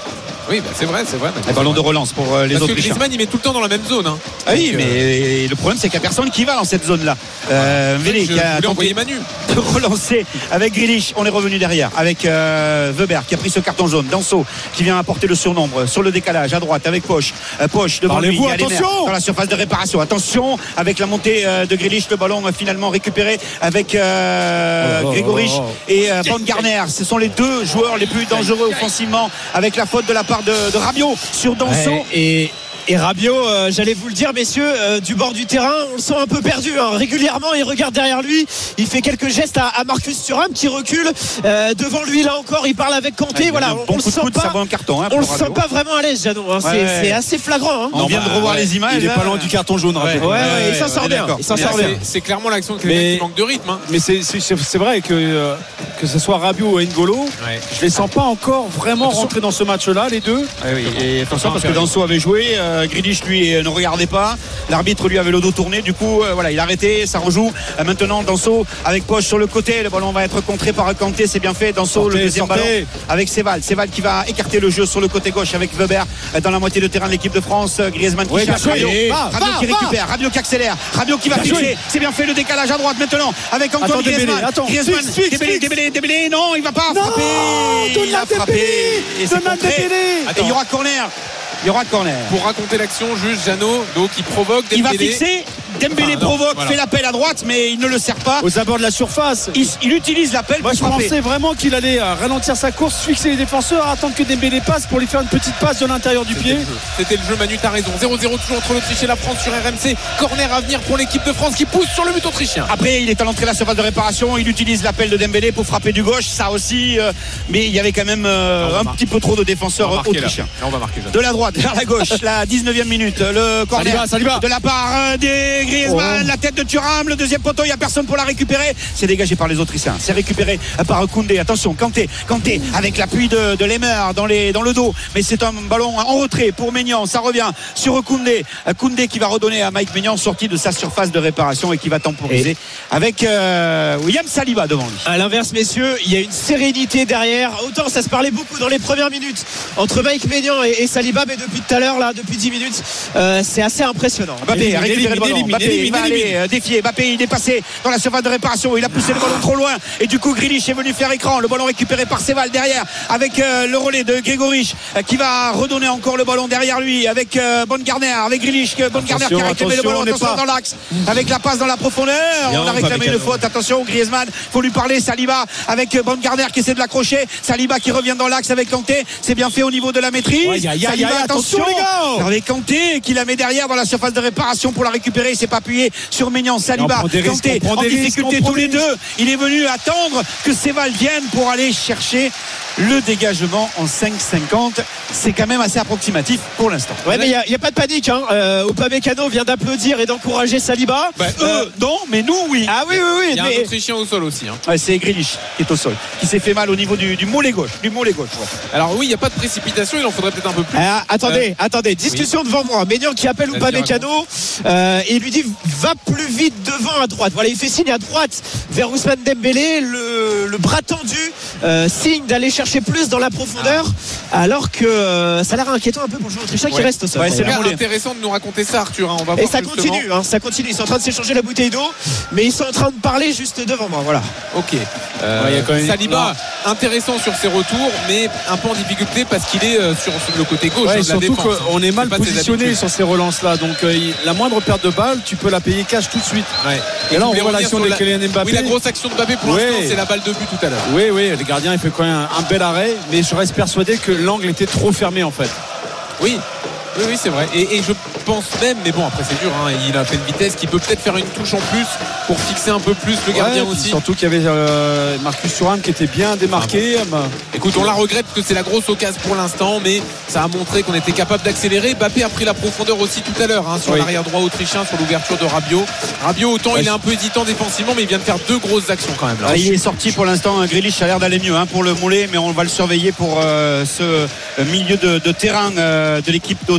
Oui, bah, c'est vrai, c'est vrai. Un ballon de relance pour euh, les Parce Autrichiens. que Griezmann, il met tout le temps dans la même zone. Hein. Ah oui, Donc, mais euh... le problème, c'est qu'il n'y a personne qui va dans cette zone-là. Euh, Vélé je qui a voulais envoyer tenté Manu. de relancer avec Grealish. On est revenu derrière avec euh, Weber qui a pris ce carton jaune. Danso qui vient apporter le surnombre sur le décalage à droite avec Poche. Euh, Poche devant lui. Parlez-vous, Il y a les attention Verts dans la surface de réparation. Attention avec la montée euh, de Grealish. Le ballon euh, finalement récupéré avec euh, oh, Grégory oh, oh. et euh, Van Garner. Ce sont les deux joueurs les plus dangereux offensivement avec la faute de la part de, de Rabiot sur Danso. Ouais, et Et Rabiot, euh, j'allais vous le dire, messieurs, euh, du bord du terrain, on le sent un peu perdu. Hein. Régulièrement, il regarde derrière lui, il fait quelques gestes à, à Marcus Thuram qui recule euh, devant lui. Là encore, il parle avec Kanté. Ouais, voilà, bon on, on le coup de sent coude, pas. ça vaut un carton, hein, on le pour sent Rabiot. pas vraiment à l'aise, Jadon. Hein. C'est, Ouais. c'est assez flagrant. Hein. On Non, vient bah, de revoir ouais, les images. il est là. pas loin du carton jaune, Ouais, rappelez-vous. Ouais, ouais, ouais, il s'en on sort est bien. d'accord. Il s'en Mais sort Là, bien. c'est, c'est clairement l'action de Mais- quelqu'un qui manque de rythme. Hein. Mais c'est, c'est, c'est vrai que, euh, que ce soit Rabiot ou N'Golo, Ouais. je les sens pas encore vraiment rentrer dans ce match-là, les deux. Ah oui, et attention parce que Danso avait joué, euh, Grealish lui euh, ne regardait pas, l'arbitre lui avait le dos tourné, du coup euh, voilà, il a arrêté, ça rejoue. Euh, maintenant Danso avec Poche sur le côté, le ballon va être contré par Kanté, c'est bien fait. Danso Sortez, le deuxième sortez. ballon avec Séval, Séval qui va écarter le jeu sur le côté gauche avec Weber euh, dans la moitié de terrain de l'équipe de France. euh, Griezmann qui Oui, cherche bien Rabiot, joué. Va, Rabiot va, qui va. récupère, Rabiot qui accélère, Rabiot qui va Bien fixer, joué. c'est bien fait le décalage à droite maintenant avec Antoine Attends, Dembélé, Griezmann. attends, Griezmann, fixe, fixe, Dembélé, fixe. Dembélé, Dembélé, non, il va pas Non, frapper, il a Donald frappé Dembélé, et c'est Donald contré. Dembélé. Et il y aura corner. Il y aura corner. Pour raconter l'action, juste Jeannot, donc il provoque Il va Dembélé. fixer. Dembélé Enfin, non, provoque, voilà. fait l'appel à droite, mais il ne le sert pas. Aux abords de la surface. Il, il utilise l'appel Moi pour je frapper. pensais vraiment qu'il allait euh, ralentir sa course, fixer les défenseurs, attendre que Dembélé passe pour lui faire une petite passe de l'intérieur du C'était pied. le jeu. C'était le jeu, Manu, t'as raison. zéro zéro toujours entre l'Autriche et la France sur R M C. Corner à venir pour l'équipe de France qui pousse sur le but autrichien. Après, il est à l'entrée de la surface de réparation. Il utilise l'appel de Dembélé pour frapper du gauche. Ça aussi, euh, mais il y avait quand même euh, On va un marquer. petit peu trop de On va défenseurs marquer, là. autrichiens. Là, on va marquer, Jeannot. De la droite vers la gauche, la dix-neuvième minute, le corner Saliba, Saliba. de la part euh, des Griezmann, Oh. la tête de Thuram, le deuxième poteau, il n'y a personne pour la récupérer. C'est dégagé par les Autrichiens. C'est récupéré euh, par Koundé. Attention, Kanté, Kanté avec l'appui de, de Lemmer dans, les, dans le dos. Mais c'est un ballon en retrait pour Maignan. Ça revient sur Koundé. Euh, Koundé qui va redonner à Mike Maignan, sorti de sa surface de réparation et qui va temporiser Et- avec euh, William Saliba devant lui. À l'inverse, messieurs, il y a une sérénité derrière. Autant ça se parlait beaucoup dans les premières minutes entre Mike Maignan et, et Saliba, mais depuis tout à l'heure, là, depuis dix minutes, euh, c'est assez impressionnant. Mbappé Élimine, a récupéré élimine, le ballon. élimine, Mbappé élimine, il va élimine. aller euh, défier. Mbappé il est passé dans la surface de réparation. Il a poussé le ballon trop loin et du coup Grealish est venu faire écran. Le ballon récupéré par Séval derrière avec euh, le relais de Grégory euh, qui va redonner encore le ballon derrière lui avec euh, Von Garner, avec Grealish. que Von Garner qui a réclamé le attention, ballon on n'est attention pas- dans l'axe avec la passe dans la profondeur. Bien, On a réclamé Upamecano. une faute. Attention Griezmann, faut lui parler. Saliba avec euh, Von Garner qui essaie de l'accrocher. Saliba qui revient dans l'axe avec Kanté. C'est bien fait au niveau de la maîtrise. Aïe, aïe, aïe, Saliba, aïe, attention, les gars. avec Kanté qui la met derrière dans la surface de réparation pour la récupérer. Il s'est pas appuyé sur Maignan. Saliba, On prend des risques, Kanté on prend en des risques, difficulté on prend tous les des deux. Il est venu attendre que Séval vienne pour aller chercher le dégagement en cinq cinquante. C'est quand même assez approximatif pour l'instant. Ouais, mais il n'y a, a pas de panique. Hein. Euh, Upamecano vient d'applaudir et d'encourager Saliba. Bah, Euh, eux, non, mais nous, oui. ah oui, oui, oui. Il y a un mais- Autrichien au sol aussi. Hein. Ouais, c'est Grealish qui est au sol, qui s'est fait mal au niveau du, du mollet gauche. Du mollet gauche. ouais. Alors oui, il n'y a pas de précipitation, il en faudrait peut-être un peu plus. Ah, attendez, attendez, discussion devant moi. Maignan qui appelle Vas-y, Upamecano euh, et il lui dit va plus vite devant à droite. Voilà, il fait signe à droite vers Ousmane Dembélé, le, le bras tendu, euh, signe d'aller chercher plus dans la profondeur, alors que euh, ça a l'air inquiétant un peu pour le joueur autrichien qui Ouais. reste au sol. Ouais, c'est C'est Voilà. bien. intéressant de nous raconter ça, Arthur. hein. On va Et voir ça justement. continue, hein, ça continue. Ils sont en train de s'échanger la bouteille d'eau, mais ils sont en train de parler juste devant moi. Voilà. Ok. Euh, Ouais, il y a quand même- Saliba, intéressant sur ses retours, mais un peu en difficulté parce qu'il est euh, sur le côté gauche Ouais, hein, de la surtout défense. qu'on est mal C'est pas ses positionné habitudes. sur ces relances-là. Donc euh, il- la moindre perte de balle, tu peux la payer cash tout de suite. Ouais. Et là, on je voulais voit revenir l'action sur de la- Kylian Mbappé. Oui, la grosse action de Mbappé pour Ouais. l'instant, c'est la balle de but tout à l'heure. Oui, oui, le gardien il fait quand même un, un bel arrêt, mais je reste persuadé que l'angle était trop fermé en fait. Oui. Oui, oui, c'est vrai. Et, et je pense même, mais bon, après c'est dur, hein, il a fait une vitesse qui peut peut-être faire une touche en plus pour fixer un peu plus le gardien Ouais, puis aussi. surtout qu'il y avait euh, Marcus Thuram qui était bien démarqué. Bah, Écoute, on la regrette parce que c'est la grosse occasion pour l'instant, mais ça a montré qu'on était capable d'accélérer. Mbappé a pris la profondeur aussi tout à l'heure hein, sur Oui. l'arrière droit autrichien, sur l'ouverture de Rabiot. Rabiot, autant Ouais, il est un peu hésitant défensivement, mais il vient de faire deux grosses actions quand même. Là. Ah, il est sorti pour l'instant. Grealish a l'air d'aller mieux hein, pour le mollet, mais on va le surveiller pour euh, ce milieu de, de terrain euh, de l'équipe d'Autriche.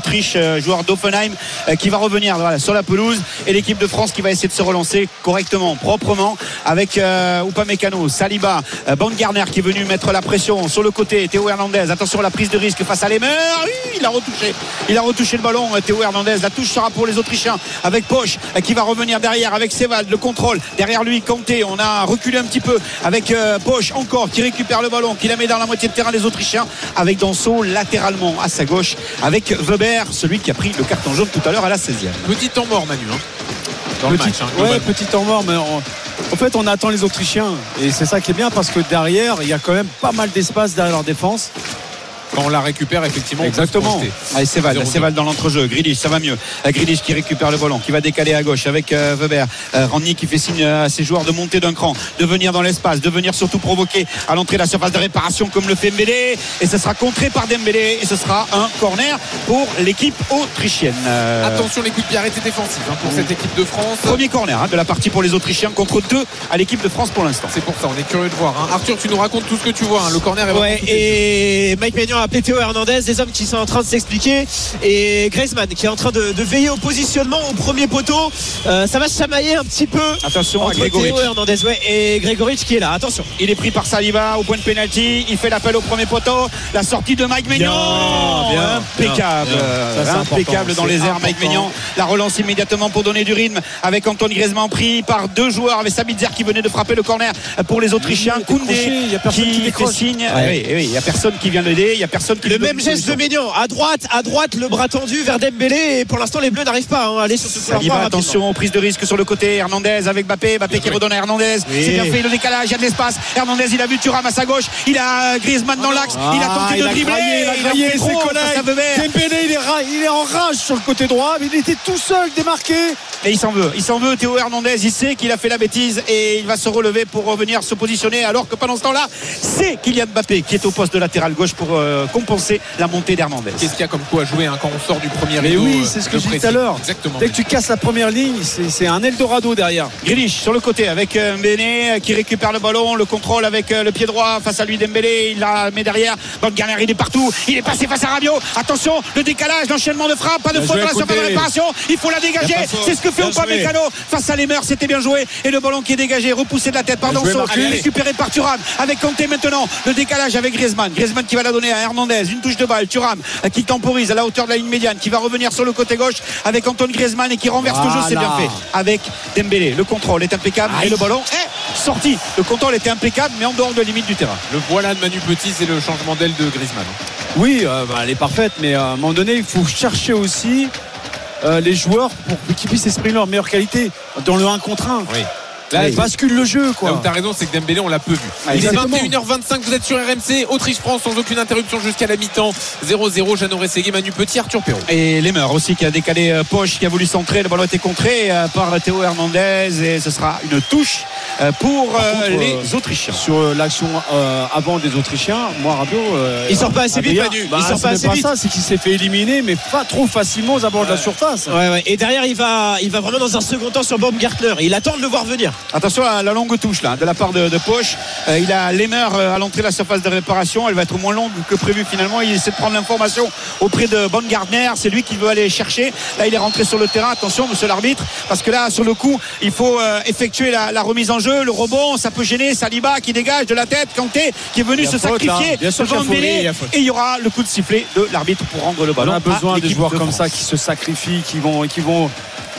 l'Autriche, euh, joueur d'Offenheim, euh, qui va revenir voilà, sur la pelouse, et l'équipe de France qui va essayer de se relancer correctement, proprement, avec euh, Upamecano, Saliba, euh, Baumgartner qui est venu mettre la pression sur le côté, Théo Hernandez, attention à la prise de risque face à Lehmer, oui, il a retouché il a retouché le ballon, Théo Hernandez. La touche sera pour les Autrichiens avec Posch euh, qui va revenir derrière avec Sevald, le contrôle derrière lui, Kanté, on a reculé un petit peu avec euh, Posch encore qui récupère le ballon, qui la met dans la moitié de terrain des Autrichiens, avec Danso latéralement à sa gauche avec Weber, celui qui a pris le carton jaune tout à l'heure à la seizième. Petit temps mort, Manu, hein, dans petit, le match, hein, ouais, petit temps mort, mais on, en fait on attend les Autrichiens et c'est ça qui est bien, parce que derrière il y a quand même pas mal d'espace derrière leur défense. quand on la récupère, effectivement, exactement. Allez, Sevald, Sevald dans l'entrejeu, Grealish, ça va mieux. Grealish qui récupère le ballon, qui va décaler à gauche avec euh, Weber. Euh, Rangnick qui fait signe à ses joueurs de monter d'un cran, de venir dans l'espace, de venir surtout provoquer à l'entrée de la surface de réparation comme le fait Mbélé, et ce sera contré par Dembélé et ce sera un corner pour l'équipe autrichienne. Euh... Attention, les coups de pied arrêtés défensifs hein, pour cette équipe de France. Premier corner hein, de la partie pour les Autrichiens contre deux à l'équipe de France pour l'instant. C'est pour ça, on est curieux de voir. Hein. Arthur, tu nous racontes tout ce que tu vois. Hein. Le corner est vraiment ouais, et Mike Maignan a appelé Théo Hernandez, des hommes qui sont en train de s'expliquer, et Griezmann qui est en train de, de veiller au positionnement au premier poteau. Euh, ça va se chamailler un petit peu. Attention à entre Grégoritch. Théo Hernandez ouais, et Grégoritch qui est là. Attention. Il est pris par Saliba au point de pénalty. Il fait l'appel au premier poteau. La sortie de Mike Maignan. Bien, bien, impeccable. bien. Ça, impeccable dans les airs. important. Mike Maignan. La relance immédiatement pour donner du rythme avec Antoine Griezmann pris par deux joueurs. Avec Sabitzer qui venait de frapper le corner pour les Autrichiens. Koundé il y a personne qui qui fait décroche. signe. Ouais. Oui, oui, il n'y a personne qui vient l'aider. Il n'y a personne qui Le lui donne même une geste de solution. Maignan à droite, à droite, le bras tendu vers Dembélé, et pour l'instant les Bleus n'arrivent pas hein, à aller sur ce couloir Saliba, droit attention, prise de risque sur le côté. Hernandez avec Mbappé, Mbappé qui redonne à Hernandez. Oui. C'est bien fait, le décalage, il y a de l'espace. Hernandez, il a vu Thuram à sa gauche, il a Griezmann dans l'axe, il a tenté Ah, il de a dribbler, graillé, il a il a graillé fait ses trop face à collègues. Weber. Dembélé il est, ra- il est en rage sur le côté droit, mais il était tout seul démarqué. Et il s'en veut, il s'en veut. Théo Hernandez, il sait qu'il a fait la bêtise et il va se relever pour revenir se positionner, alors que pendant ce temps-là, c'est Kylian Mbappé qui est au poste de latéral gauche pour euh, compenser la montée d'Hernandez. Qu'est-ce qu'il y a comme coup à jouer hein, quand on sort du premier Mais rideau, oui, euh, c'est ce que de j'ai dit tout pressing. à l'heure. Exactement. Dès que tu casses la première ligne, c'est, c'est un Eldorado derrière. Grealish sur le côté avec euh, Mbéné euh, qui récupère le ballon, le contrôle avec euh, le pied droit face à lui Dembélé, il la met derrière. Dans le Garner, il est partout, il est passé face à Rabiot. Attention, le décalage, l'enchaînement de frappe, pas de Bien faute joué, dans la surface de Koundé. réparation. Il faut la dégager. Bien pas C'est ce que fait Bien Upamecano face à Lehmer, c'était bien joué. Et le ballon qui est dégagé, repoussé de la tête par Bien joué, Danso, Marquis. récupéré par Thuram avec Kanté maintenant. Le décalage avec Griezmann. Griezmann qui va la donner à Hernandez, une touche de balle. Thuram euh, qui temporise à la hauteur de la ligne médiane, qui va revenir sur le côté gauche avec Antoine Griezmann et qui renverse le jeu, c'est bien Voilà. fait. Avec Dembélé, le contrôle est impeccable et le ballon est sorti. Le contrôle était impeccable mais en dehors de la limite du terrain. Le voilà de Manu Petit, c'est le changement d'aile de Griezmann. Oui, euh, bah, elle est parfaite, mais euh, à un moment donné, il faut chercher aussi euh, les joueurs pour qu'ils puissent exprimer leur meilleure qualité dans le un contre un. Oui. Là, ils basculent le jeu, Là où quoi. t'as raison, c'est que Dembélé, on l'a peu vu. Ah, Il est exactement. vingt et une heures vingt-cinq, vous êtes sur R M C, Autriche-France sans aucune interruption jusqu'à la mi-temps. zéro zéro, Jeannot Rességuier, Manu Petit, Arthur Perrault. Et Lehmer aussi qui a décalé euh, Posch, qui a voulu centrer, le ballon a été contré euh, par Théo Hernandez et ce sera une touche euh, pour Par euh, contre, les euh, Autrichiens. Sur euh, l'action euh, avant des Autrichiens, moi, Rabiot. Euh, Il sort pas assez vite, Adrien, Manu. bah, Il sort c'est pas même assez pas vite. ça, c'est qu'il s'est fait éliminer, mais pas trop facilement aux abords de la surface. Ouais, ouais. Et derrière, il va, il va vraiment dans un second temps sur Baumgartner. Il attend de le voir venir. Attention à la longue touche là de la part de, de Posch. Euh, il a Lehmer euh, à l'entrée de la surface de réparation. Elle va être moins longue que prévu finalement. Il essaie de prendre l'information auprès de Baumgartner. C'est lui qui veut aller chercher. Là, il est rentré sur le terrain. Attention, monsieur l'arbitre, parce que là, sur le coup, il faut euh, effectuer la, la remise en jeu. Le rebond, ça peut gêner. Saliba qui dégage de la tête. Kanté qui est venu Il y a se faute, sacrifier là. Bien sûr devant qu'il y a faute. Mbélé. Oui, il y a faute. Et il y aura le coup de sifflet de l'arbitre pour rendre le On ballon. a besoin à des l'équipe joueurs de comme France. ça qui se sacrifient, qui vont, qui vont,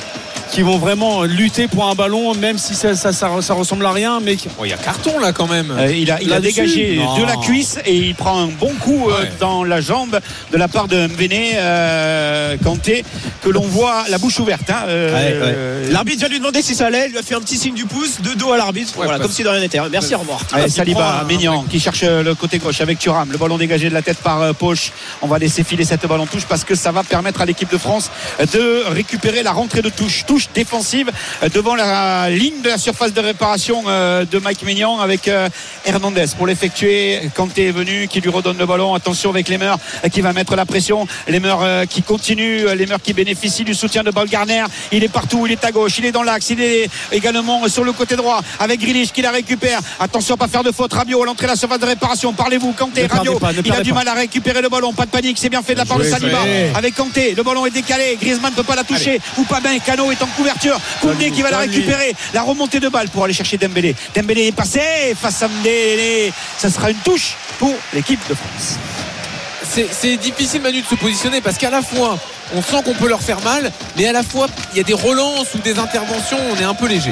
qui vont vraiment lutter pour un ballon, même si ça, ça, ça, ça ressemble à rien. Mais qui- Oh, il y a carton là quand même. Euh, il a, il a Là-dessus, dégagé non. de la cuisse et il prend un bon coup euh, Ouais. dans la jambe de la part de Mbéné euh, Kanté, que l'on voit la bouche ouverte. Hein, euh, L'arbitre vient lui demander si ça allait. Il lui a fait un petit signe du pouce, de dos à l'arbitre. Ouais, voilà, parce- comme si de rien n'était. Merci, au revoir. Allez, il Saliba, prend un- Maignan qui cherche le côté gauche avec Thuram, le ballon dégagé de la tête par euh, Posch. On va laisser filer cette balle en touche parce que ça va permettre à l'équipe de France de récupérer la rentrée de touche. Touche touche défensive devant la ligne de la surface de réparation de Mike Maignan avec Hernandez pour l'effectuer. Kanté est venu, qui lui redonne le ballon. Attention avec Lemmer qui va mettre la pression. Lemmer qui continue, Lemmer qui bénéficie du soutien de Paul Garner. Il est partout, il est à gauche, il est dans l'axe, il est également sur le côté droit avec Grealish qui la récupère. Attention à pas faire de faute. Rabiot à l'entrée de la surface de réparation. Parlez-vous, Kanté, Rabiot, il a du mal à récupérer le ballon. Pas de panique, c'est bien fait de la part de Saliba avec Kanté. Le ballon est décalé, Griezmann ne peut pas la toucher. Ou pas bien, Cano est en couverture. Koundé qui va la récupérer. La remontée de balle pour aller chercher Dembélé. Dembélé est passé face à Mdélé. Ça sera une touche pour l'équipe de France. C'est, c'est difficile, Manu, de se positionner parce qu'à la fois on sent qu'on peut leur faire mal, mais à la fois il y a des relances ou des interventions, on est un peu léger.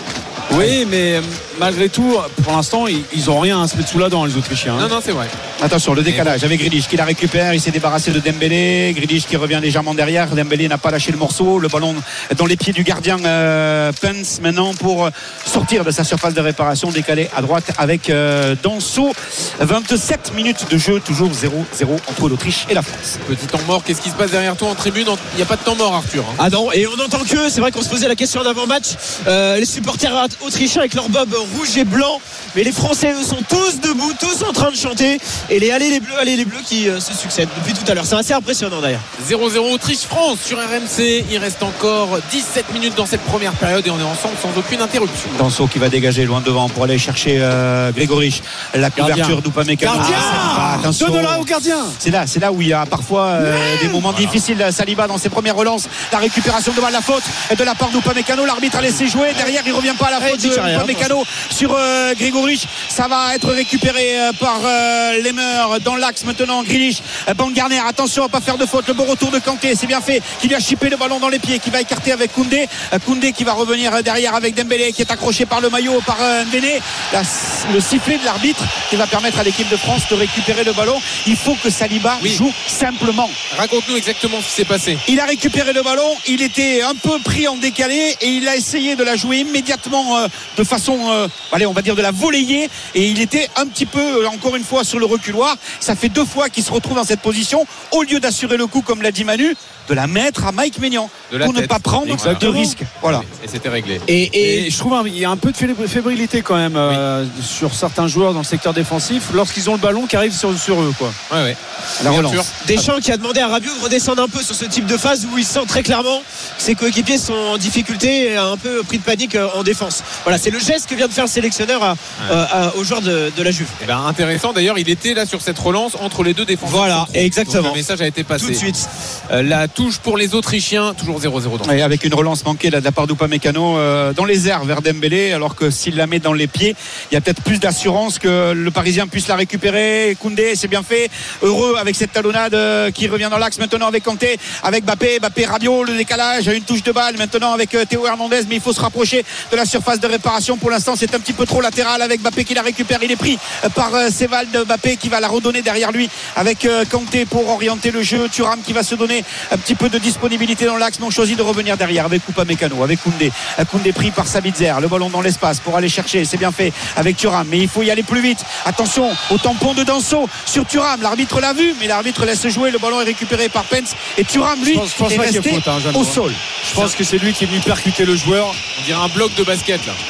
Oui, mais malgré tout, pour l'instant, ils n'ont rien à se mettre sous la dent, les Autrichiens. Non, non, c'est vrai. Attention, le décalage avec Grealish qui la récupère. Il s'est débarrassé de Dembélé. Grealish qui revient légèrement derrière. Dembélé n'a pas lâché le morceau. Le ballon dans les pieds du gardien euh, Pence maintenant pour sortir de sa surface de réparation. Décalé à droite avec euh, Danso. vingt-sept minutes de jeu, toujours zéro zéro entre l'Autriche et la France. Petit temps mort, qu'est-ce qui se passe derrière toi en tribune? Il n'y a pas de temps mort, Arthur. Hein. Ah non, et on entend que, c'est vrai qu'on se posait la question d'avant-match, euh, les supporters autrichiens avec leur bob rouge et blanc, mais les Français eux sont tous debout, tous en train de chanter, et les allez les bleus, allez les bleus qui euh, se succèdent depuis tout à l'heure. C'est assez impressionnant d'ailleurs. zéro zéro Autriche-France sur R M C. Il reste encore dix-sept minutes dans cette première période et on est ensemble sans aucune interruption. Danso qui va dégager loin devant pour aller chercher euh, Grégorich. La couverture d'Upamecano. Gardien ah, attention. Donne-la au gardien. C'est là, c'est là où il y a parfois euh, des moments voilà. difficiles. Saliba dans ses premières relances. La récupération de balle, la faute de la part d'Upamecano. L'arbitre a laissé jouer. Derrière, il revient pas à la faute de Upamecano sur euh, Grégorich. Ça va être récupéré euh, par euh, Lemmer dans l'axe maintenant. Grealish, Paul Garner. Attention à pas faire de faute. Le bon retour de Kanté, c'est bien fait. Qui lui a chippé le ballon dans les pieds, qui va écarter avec Koundé. Euh, Koundé qui va revenir derrière avec Dembélé qui est accroché par le maillot par euh, Ndéné. La, le sifflet de l'arbitre qui va permettre à l'équipe de France de récupérer le ballon. Il faut que Saliba oui. joue simplement. Raconte-nous exactement ce qui s'est passé. Il a récupéré le ballon, il était un peu pris en décalé et il a essayé de la jouer immédiatement euh, de façon, euh, allez, on va dire de la volleyer, et il était un petit peu encore une fois sur le reculoir. Ça fait deux fois qu'il se retrouve dans cette position. Au lieu d'assurer le coup comme l'a dit Manu, de la mettre à Mike Maignan pour tête. Ne pas prendre Exactement. de risque. Voilà. Et c'était réglé. Et, et, et je trouve qu'il y a un peu de fébrilité quand même euh, oui. sur certains joueurs dans le secteur défensif lorsqu'ils ont le ballon qui arrive sur, sur eux, quoi. Ouais, ouais. La relance. Deschamps qui a demandé à Rabiot de redescendre un peu sur ce type de phase où il sent très clairement que ses coéquipiers sont en difficulté et un peu pris de panique en défense. Voilà, c'est le geste que vient de faire le sélectionneur à, ouais. euh, à, aux joueurs de, de la Juve. Et ben, intéressant d'ailleurs, il était là sur cette relance entre les deux défenseurs. Voilà, exactement. Donc, le message a été passé. Tout de suite. Euh, la touche pour les Autrichiens, toujours zéro zéro. Et avec une relance manquée là, de la part d'Upamecano euh, dans les airs vers Dembélé, alors que s'il la met dans les pieds, il y a peut-être plus d'assurance que le Parisien puisse la récupérer. Koundé, c'est bien fait. Heureux avec cette talonnade euh, qui revient dans l'axe maintenant avec Kanté, avec Mbappé, Mbappé, Rabiot, le décalage, une touche de balle maintenant avec euh, Théo Hernandez, mais il faut se rapprocher de la surface de réparation. Pour l'instant, c'est un petit peu trop latéral avec Mbappé qui la récupère. Il est pris euh, par euh, Séval de Mbappé qui va la redonner derrière lui avec euh, Kanté pour orienter le jeu. Thuram qui va se donner un petit peu de disponibilité dans l'axe, mais on choisit de revenir derrière avec Upamecano, avec Koundé. Koundé pris par Sabitzer, le ballon dans l'espace pour aller chercher, c'est bien fait avec Thuram, mais il faut y aller plus vite. Attention au tampon de Danso sur Thuram, l'arbitre l'a vu, mais l'arbitre laisse jouer, le ballon est récupéré par Pence et Thuram lui je pense, je pense est resté faute, hein, au sol. Je pense que c'est lui qui est venu percuter le joueur. On dirait un bloc de basket là.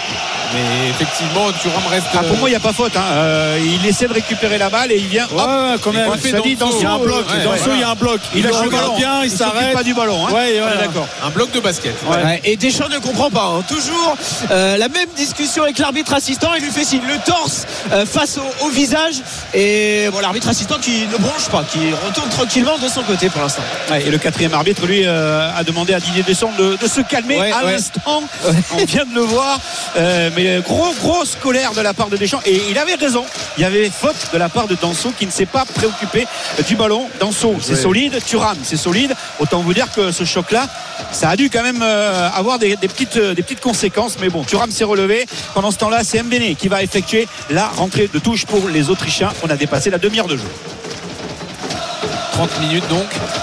Mais effectivement, Thuram reste. Ah, pour moi, il n'y a pas faute. Hein. Euh, il essaie de récupérer la balle et il vient. Ouais, hop, quand même. Ça dit, Danso, il y a un bloc. Ouais, Danso, ouais. il y a un bloc. Il, il lâche le ballon bien, il, il s'arrête. Pas du ballon. Hein. Ouais, ouais, ouais, d'accord. Un bloc de basket. Ouais. Ouais. Et Deschamps ne comprend pas. Hein. Toujours euh, la même discussion avec l'arbitre assistant. Il lui fait signe le torse euh, face au, au visage. Et bon, l'arbitre assistant qui ne bronche pas, qui retourne tranquillement de son côté pour l'instant. Ouais, et le quatrième arbitre, lui, euh, a demandé à Didier Deschamps de, de se calmer ouais, à ouais. l'instant. On vient de le voir. Euh, mais gros, grosse colère de la part de Deschamps. Et il avait raison. Il y avait faute de la part de Danso qui ne s'est pas préoccupé du ballon. Danso, c'est ouais. solide. Thuram, c'est solide. Autant vous dire que ce choc-là, ça a dû quand même euh, avoir des, des, petites, euh, des petites conséquences. Mais bon, Thuram s'est relevé. Pendant ce temps-là, c'est Mbéné qui va effectuer la rentrée de touche pour les Autrichiens. On a dépassé la demi-heure de jeu. trente minutes donc.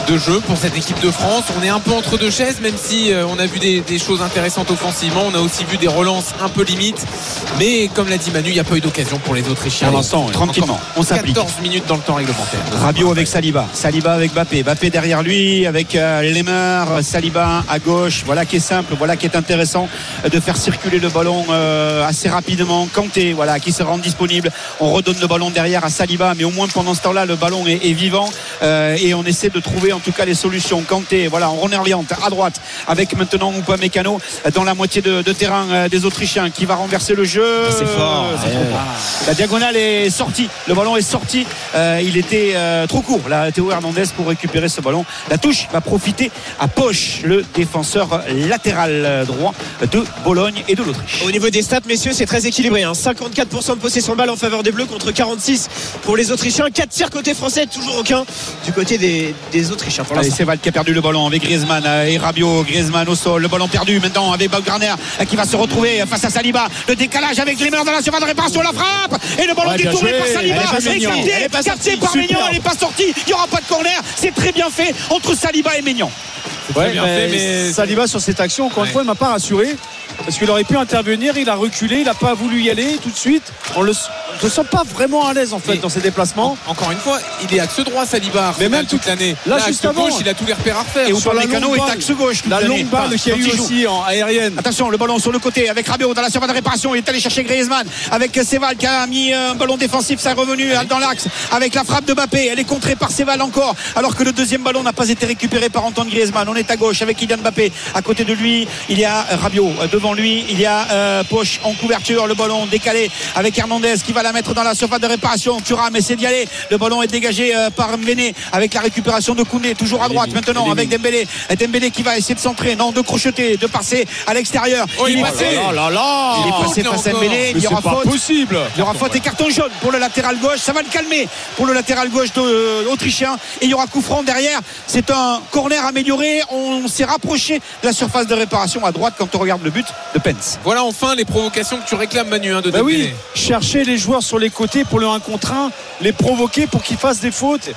de jeu pour cette équipe de France. On est un peu entre deux chaises, même si euh, on a vu des, des choses intéressantes offensivement. On a aussi vu des relances un peu limites. Mais comme l'a dit Manu, il n'y a pas eu d'occasion pour les Autrichiens. Pour l'instant, tranquillement, on s'applique. quatorze minutes dans le temps réglementaire. Rabiot avec Saliba, Saliba avec Mbappé, Mbappé derrière lui avec euh, Lemar, Saliba à gauche. Voilà qui est simple, voilà qui est intéressant de faire circuler le ballon euh, assez rapidement. Kanté, voilà, qui se rend disponible. On redonne le ballon derrière à Saliba, mais au moins pendant ce temps-là, le ballon est, est vivant euh, et on essaie de trouver en tout cas les solutions. Kanté, voilà, on réoriente à droite avec maintenant Upamecano dans la moitié de, de terrain euh, des Autrichiens qui va renverser le jeu. C'est fort. C'est trop fort. La diagonale est sortie, le ballon est sorti. Euh, il était euh, trop court là, Théo Hernandez, pour récupérer ce ballon. La touche va profiter à Posch, le défenseur latéral droit de Bologne et de l'Autriche. Au niveau des stats, messieurs, c'est très équilibré, hein. cinquante-quatre pour cent de possession de balle en faveur des Bleus contre quarante-six pour les Autrichiens. quatre tirs côté français, toujours aucun du côté des, des Autrichiens pour Allez, l'instant. c'est Val qui a perdu le ballon avec Griezmann euh, et Rabiot. Griezmann au sol, le ballon perdu maintenant avec Baumgartner euh, qui va se retrouver face à Saliba. Le décalage avec Lemar dans la surface de réparation, la frappe et le ballon Ouais, détourné bien par joué. Saliba. Elle est pas sortie. Elle est pas Capté sortie. par Super. Maignan, elle n'est pas sortie. Il n'y aura pas de corner. C'est très bien fait entre Saliba et Maignan. Très bien fait, mais Saliba sur cette action, encore Ouais. une fois, il m'a pas rassuré parce qu'il aurait pu intervenir. Il a reculé, il n'a pas voulu y aller tout de suite. On le ne se sent pas vraiment à l'aise en fait Mais dans ses déplacements. encore une fois, il est axe droit, Saliba. Mais Mais même toute tout- l'année. là, Là, juste axe avant. gauche, il a tous les repères à refaire. Et Sur la Upamecano longue est balle. axe gauche. toute La l'année. longue balle Enfin, qu'il y a quand eu il joue. aussi en aérienne. Attention, le ballon sur le côté avec Rabiot dans la surface de réparation. Il est allé chercher Griezmann avec Séval qui a mis un ballon défensif. Ça est revenu dans l'axe avec la frappe de Mbappé. Elle est contrée par Séval encore, alors que le deuxième ballon n'a pas été récupéré par Antoine Griezmann. On est à gauche avec Kylian Mbappé. À côté de lui, il y a Rabiot. Devant lui, il y a euh, Posch en couverture. Le ballon décalé avec Hernandez qui va la mettre dans la surface de réparation. Thuram essaie d'y aller. Le ballon est dégagé euh, par Mbene avec la récupération de Koundé. Toujours à droite maintenant avec Dembélé. Dembélé qui va essayer de centrer, non, de crocheter, de passer à l'extérieur. Oh, il est est passé. Oh là là. il est passé là face à encore. Mbélé. Mais Il y c'est aura pas faute. possible. Il y aura faute et carton jaune pour le latéral gauche. Ça va le calmer pour le latéral gauche de, euh, autrichien. Et il y aura coup franc derrière. C'est un corner amélioré. On s'est rapproché de la surface de réparation à droite quand on regarde le but de Pence. Voilà enfin les provocations que tu réclames, Manu, hein, de Bah oui, Dembélé. chercher les joueurs sur les côtés pour le un contre un, les provoquer pour qu'ils fassent des fautes.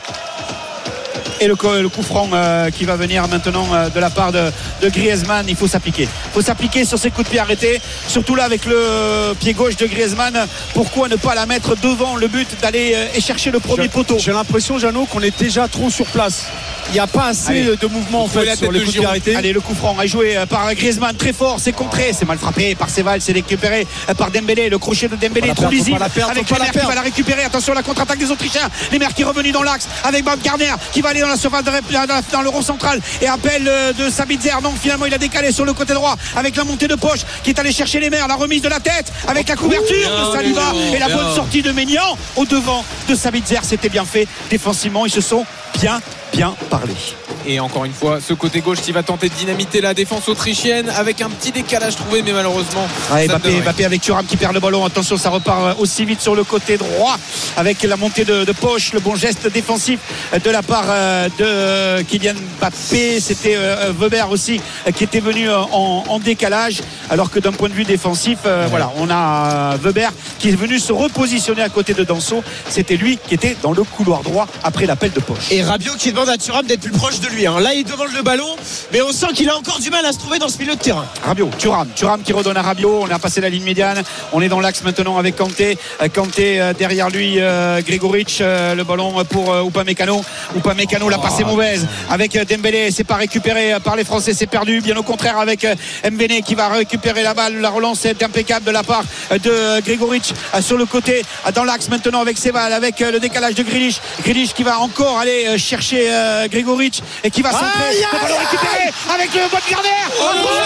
Et le, le coup franc euh, qui va venir maintenant euh, de la part de, de Griezmann. Il faut s'appliquer. Il faut s'appliquer sur ces coups de pied arrêtés. Surtout là avec le pied gauche de Griezmann. Pourquoi ne pas la mettre devant le but, d'aller euh, et chercher le premier J'ai- poteau. J'ai l'impression, Jeannot, qu'on est déjà trop sur place. Il n'y a pas assez Allez. de mouvement en Faut la fait tête sur les de coups de pied Giroud. arrêtés. Allez, le coup franc est joué par Griezmann, très fort, c'est contré, c'est mal frappé par Séval, c'est récupéré par Dembélé. Le crochet de Dembélé Faut pas la trop perdre, faut lisible pas la perdre, avec faut pas la Lemar qui perdre. va la récupérer. Attention, la contre-attaque des Autrichiens. Lemar qui est revenu dans l'axe avec Baumgartner qui va aller dans la surface de ré- dans, dans le rond central et appel euh, de Sabitzer. Non, finalement il a décalé sur le côté droit avec la montée de Posch qui est allé chercher Lemar, la remise de la tête avec la couverture Bien, de Saliba bien, et la bien. bonne sortie de Maignan au devant de Sabitzer. C'était bien fait défensivement, ils se sont bien bien parlé. Et encore une fois, ce côté gauche qui va tenter de dynamiter la défense autrichienne avec un petit décalage trouvé, mais malheureusement. Ouais, ça Mbappé, devrait. Mbappé avec Thuram qui perd le ballon. Attention, ça repart aussi vite sur le côté droit avec la montée de, de Posch, le bon geste défensif de la part euh, de Kylian Mbappé. C'était euh, Weber aussi euh, qui était venu euh, en, en décalage, alors que d'un point de vue défensif, euh, voilà, on a Weber qui est venu se repositionner à côté de Danso. C'était lui qui était dans le couloir droit après l'appel de Posch. Et Rabiot qui demande à Thuram d'être plus proche de lui, hein. Là il demande le ballon, mais on sent qu'il a encore du mal à se trouver dans ce milieu de terrain. Rabiot, Thuram, Thuram qui redonne à Rabiot. On a passé la ligne médiane. On est dans l'axe maintenant avec Kanté. Euh, Kanté euh, derrière lui, euh, Grégoric, euh, le ballon pour euh, Upamecano. Upamecano, la passe est mauvaise avec euh, Dembélé. C'est pas récupéré euh, par les Français, c'est perdu. Bien au contraire avec euh, Mbene qui va récupérer la balle. La relance est impeccable de la part euh, de euh, Grégoric euh, sur le côté, euh, dans l'axe maintenant avec Séval, avec euh, le décalage de Grealish. Grealish qui va encore aller euh, chercher euh, Grégoric et qui va centrer. Aïe, Le ballon aïe, récupéré avec le Baumgartner. Oh,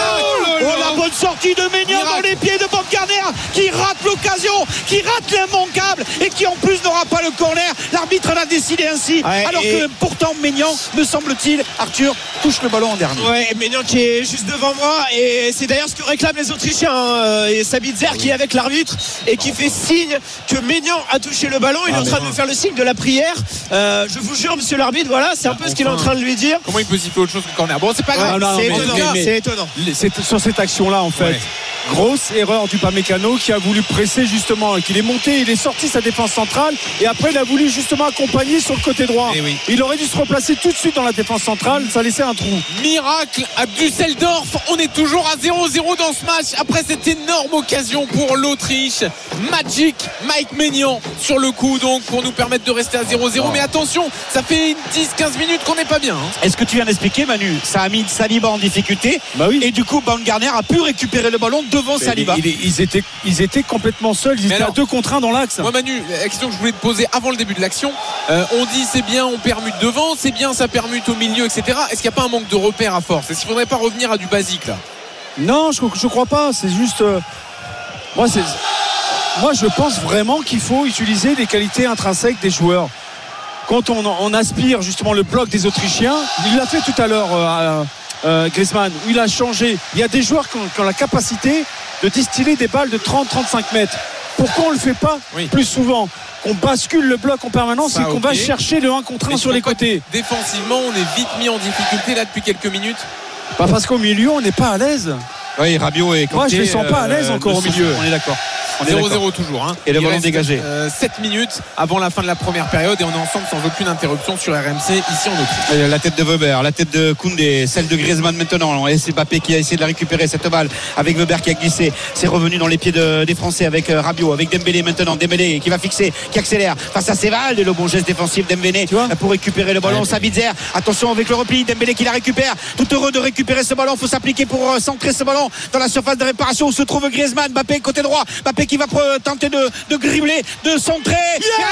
oh, la bonne sortie de Maignan dans les pieds de Baumgartner qui rate l'occasion, qui rate l'immanquable et qui en plus n'aura pas le corner. L'arbitre l'a décidé ainsi, Ouais, alors et- que pourtant Maignan, me semble-t-il, Arthur touche le ballon en dernier. Ouais, Maignan qui est juste devant moi, et c'est d'ailleurs ce que réclament les Autrichiens, hein. Et Sabitzer qui est avec l'arbitre et qui fait signe que Maignan a touché le ballon. Il est en train de me faire le signe de la prière. Euh, je vous jure, monsieur l'arbitre, voilà, c'est un peu ce qu'il est en train de lui dire. Comment il peut siffler autre chose que le corner? Bon, c'est pas Ouais, grave. non, non, C'est mais- étonnant, mais- c'est étonnant. C'est sur cette action-là en fait. Ouais. Grosse erreur du Upamecano qui a voulu presser justement, qu'il est monté, il est sorti sa défense centrale et après il a voulu justement accompagner sur le côté droit. Oui. Il aurait dû se replacer tout de suite dans la défense centrale, ça laissait un trou. Miracle à Düsseldorf, on est toujours à zéro zéro dans ce match après cette énorme occasion pour l'Autriche. Magic Mike Maignan sur le coup donc pour nous permettre de rester à zéro zéro. Mais attention, ça fait dix à quinze minutes qu'on n'est pas bien. Hein. Est-ce que tu viens d'expliquer, Manu? Ça a mis Saliba en difficulté. Bah oui. Et du coup, Baumgartner a pu récupérer le ballon devant Mais Saliba. il, il, ils, étaient, ils étaient complètement seuls, ils Mais étaient alors, à deux contre un dans l'axe. Moi Manu, la question que je voulais te poser avant le début de l'action, euh, on dit c'est bien, on permute devant, c'est bien, ça permute au milieu, et cetera. Est-ce qu'il n'y a pas un manque de repères à force? Est-ce qu'il ne faudrait pas revenir à du basique là? Non, je je crois pas. C'est juste. Euh, moi, c'est. Moi, je pense vraiment qu'il faut utiliser les qualités intrinsèques des joueurs. Quand on, on aspire justement le bloc des Autrichiens, il l'a fait tout à l'heure, euh, euh, Griezmann, où il a changé. Il y a des joueurs qui ont, qui ont la capacité de distiller des balles de trente à trente-cinq mètres. Pourquoi on ne le fait pas Oui. plus souvent? Qu'on bascule le bloc en permanence Ça, et qu'on okay. va chercher le un contre un Mais sur les tu vois côtés. pas, défensivement, on est vite mis en difficulté là depuis quelques minutes. Pas parce qu'au milieu, on n'est pas à l'aise. Oui, Rabiot et Kanté. Moi, je les sens pas à l'aise encore au milieu. On est d'accord. On est zéro d'accord. zéro toujours hein. Et le Il ballon reste, dégagé. euh, sept minutes avant la fin de la première période et on est ensemble sans aucune interruption sur R M C ici en Autriche. La tête de Weber, la tête de Koundé, celle de Griezmann maintenant. Et c'est Mbappé qui a essayé de la récupérer cette balle avec Weber qui a glissé. C'est revenu dans les pieds de, des Français avec euh, Rabiot, avec Dembélé maintenant. Dembélé qui va fixer, qui accélère face à Séval et le bon geste défensif Dembélé pour récupérer le ballon. Ouais. Sabitzer, attention avec le repli. Dembélé qui la récupère. Tout heureux de récupérer ce ballon. Il faut s'appliquer pour euh, centrer ce ballon dans la surface de réparation où se trouve Griezmann. Mbappé côté droit. Mbappé qui va pre- tenter de, de dribbler, de centrer. Yeah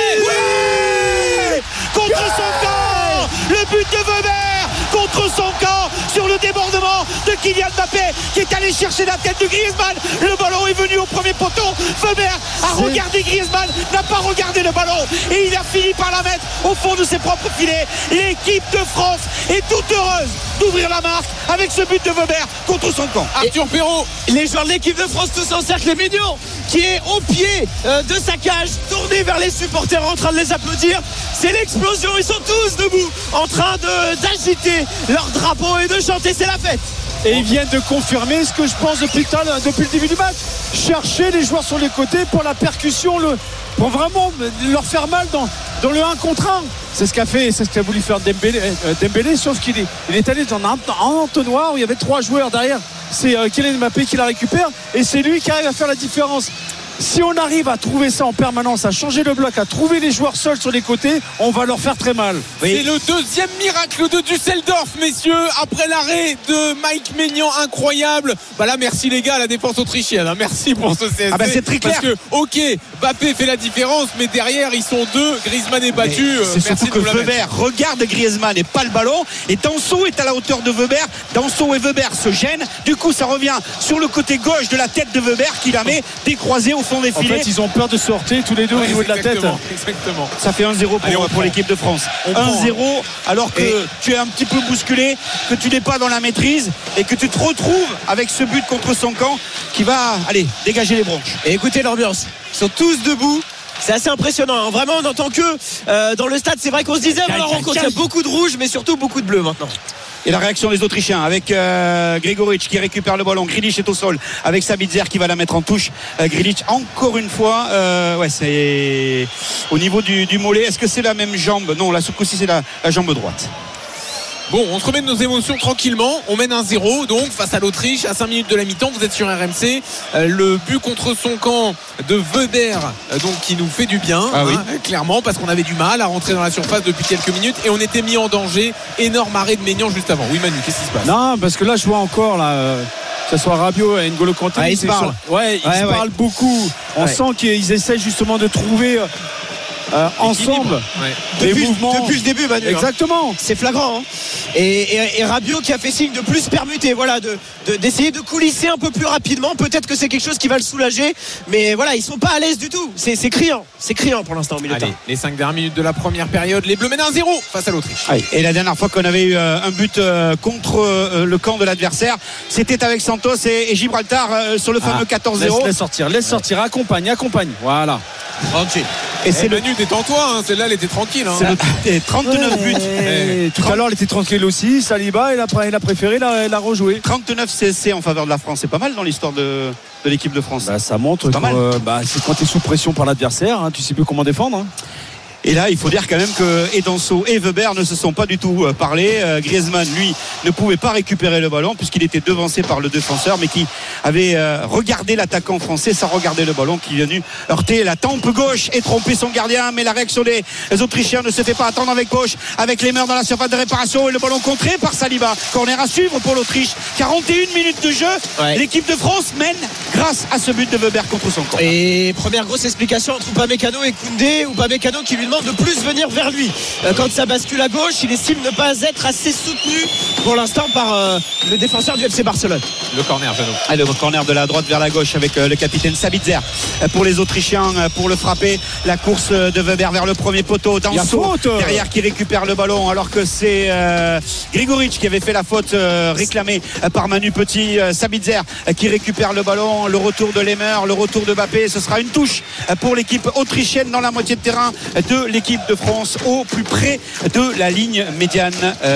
oui contre son camp, le but de Weber contre son camp sur le débordement de Kylian Mbappé qui est allé chercher la tête de Griezmann. Le ballon est venu au premier poteau. Weber a regardé Griezmann, n'a pas regardé le ballon et il a fini par la mettre au fond de ses propres filets. L'équipe de France est toute heureuse d'ouvrir la marque avec ce but de Weber contre son camp. Arthur Perrault, les joueurs de l'équipe de France tous encerclent les Maignan qui est au pied euh, de sa cage, tourné vers les supporters en train de les applaudir. C'est l'explosion, ils sont tous debout en train de, d'agiter leur drapeau et de chanter, c'est la fête. Et ils viennent de confirmer ce que je pense depuis le, depuis le début du match. Chercher les joueurs sur les côtés pour la percussion, le, pour vraiment leur faire mal dans, dans le un contre un. C'est ce qu'a fait, c'est ce qu'a voulu faire Dembélé, euh, Dembélé sauf qu'il est, il est allé dans un, un entonnoir où il y avait trois joueurs derrière. C'est euh, Kylian Mbappé qui la récupère et c'est lui qui arrive à faire la différence. Si on arrive à trouver ça en permanence, à changer le bloc, à trouver les joueurs seuls sur les côtés, on va leur faire très mal. oui. C'est le deuxième miracle de Düsseldorf, messieurs, après l'arrêt de Mike Maignan, incroyable. Bah là, merci les gars à la défense autrichienne, hein. Merci pour ce C S D. Ah bah c'est très clair. Parce que, ok, Mbappé fait la différence, mais derrière ils sont deux. Griezmann est battu. Mais c'est merci surtout que Weber regarde Griezmann et pas le ballon. Et Danso est à la hauteur de Weber. Danso et Weber se gênent. Du coup, ça revient sur le côté gauche de la tête de Weber qui la met décroisée au fond des filets. En fait, ils ont peur de sortir tous les deux ouais, au niveau de la tête. Exactement. Ça fait un zéro pour, Allez, pour l'équipe de France. un zéro alors que et tu es un petit peu bousculé, que tu n'es pas dans la maîtrise et que tu te retrouves avec ce but contre son camp qui va, allez, dégager les bronches. Et écoutez l'ambiance. Ils sont tous debout. C'est assez impressionnant, hein. Vraiment on n'entend que euh, dans le stade. C'est vrai qu'on se disait avant la rencontre, il y a beaucoup de rouge mais surtout beaucoup de bleu maintenant. Et la réaction des Autrichiens avec euh, Grigoric qui récupère le ballon. Grilic est au sol avec Sabitzer qui va la mettre en touche. euh, Grilic encore une fois euh, ouais, c'est au niveau du, du mollet. Est-ce que c'est la même jambe? Non, là ce coup-ci c'est la, la jambe droite. Bon, on se remet de nos émotions tranquillement. On mène un zéro donc face à l'Autriche à cinq minutes de la mi-temps. Vous êtes sur R M C. Euh, le but contre son camp de Weber euh, donc qui nous fait du bien, ah, hein, oui. clairement, parce qu'on avait du mal à rentrer dans la surface depuis quelques minutes et on était mis en danger. Énorme arrêt de Maignan juste avant. Oui Manu, qu'est-ce qui se passe? Non, parce que là je vois encore là, euh, que ce soit Rabiot et N'Golo Kanté, ah, ils se parlent. Ouais, ils ouais, se ouais. parlent beaucoup. On ouais. sent qu'ils essayent justement de trouver euh, Euh, ensemble ouais. les depuis, mouvements depuis le début Manu, exactement hein. C'est flagrant hein. et, et, et Rabiot qui a fait signe de plus permuter, voilà, de, de, d'essayer de coulisser un peu plus rapidement. Peut-être que c'est quelque chose qui va le soulager, mais voilà, ils sont pas à l'aise du tout. C'est, c'est criant, c'est criant pour l'instant au milieu de Allez, terrain. les cinq dernières minutes de la première période, les Bleus mènent un zéro face à l'Autriche. Allez. Et la dernière fois qu'on avait eu euh, un but euh, contre euh, le camp de l'adversaire, c'était avec Santos et, et Gibraltar euh, sur le fameux ah, quatorze zéro. Laisse, laisse sortir, laisse sortir, accompagne, accompagne. Voilà. Tranquille. Et c'est eh, le Manu, détends-toi, hein. Celle-là elle était tranquille, hein. c'est le trente-neuf buts. Et tout à l'heure, il était tranquille aussi. Saliba, il a, il a préféré la, la rejouer. trente-neuf C S C en faveur de la France, c'est pas mal dans l'histoire de, de l'équipe de France. Bah, ça montre pas que mal. euh, bah, c'est quand tu es sous pression par l'adversaire, hein, tu sais plus comment défendre. Hein. Et là, il faut dire quand même que Edanso et Weber ne se sont pas du tout parlé. Euh, Griezmann, lui, ne pouvait pas récupérer le ballon puisqu'il était devancé par le défenseur, mais qui avait euh, regardé l'attaquant français sans regarder le ballon, qui est venu heurter la tempe gauche et tromper son gardien. Mais la réaction des Autrichiens ne se fait pas attendre avec gauche, avec les mains dans la surface de réparation et le ballon contré par Saliba. Corner à suivre pour l'Autriche. quarante et une minutes de jeu. Ouais. L'équipe de France mène grâce à ce but de Weber contre son camp. Et première grosse explication entre Upamecano et Koundé. Upamecano qui lui demande de plus venir vers lui quand ça bascule à gauche. Il estime ne pas être assez soutenu pour l'instant par euh, le défenseur du F C Barcelone. Le corner, Jeannot. Ah, le corner de la droite vers la gauche avec euh, le capitaine Sabitzer pour les Autrichiens pour le frapper. La course de Weber vers le premier poteau. Danso derrière qui récupère le ballon alors que c'est euh, Grigoric qui avait fait la faute euh, réclamée par Manu Petit. euh, Sabitzer qui récupère le ballon. Le retour de Lemmer, le retour de Mbappé. Ce sera une touche pour l'équipe autrichienne dans la moitié de terrain de l'équipe de France au plus près de la ligne médiane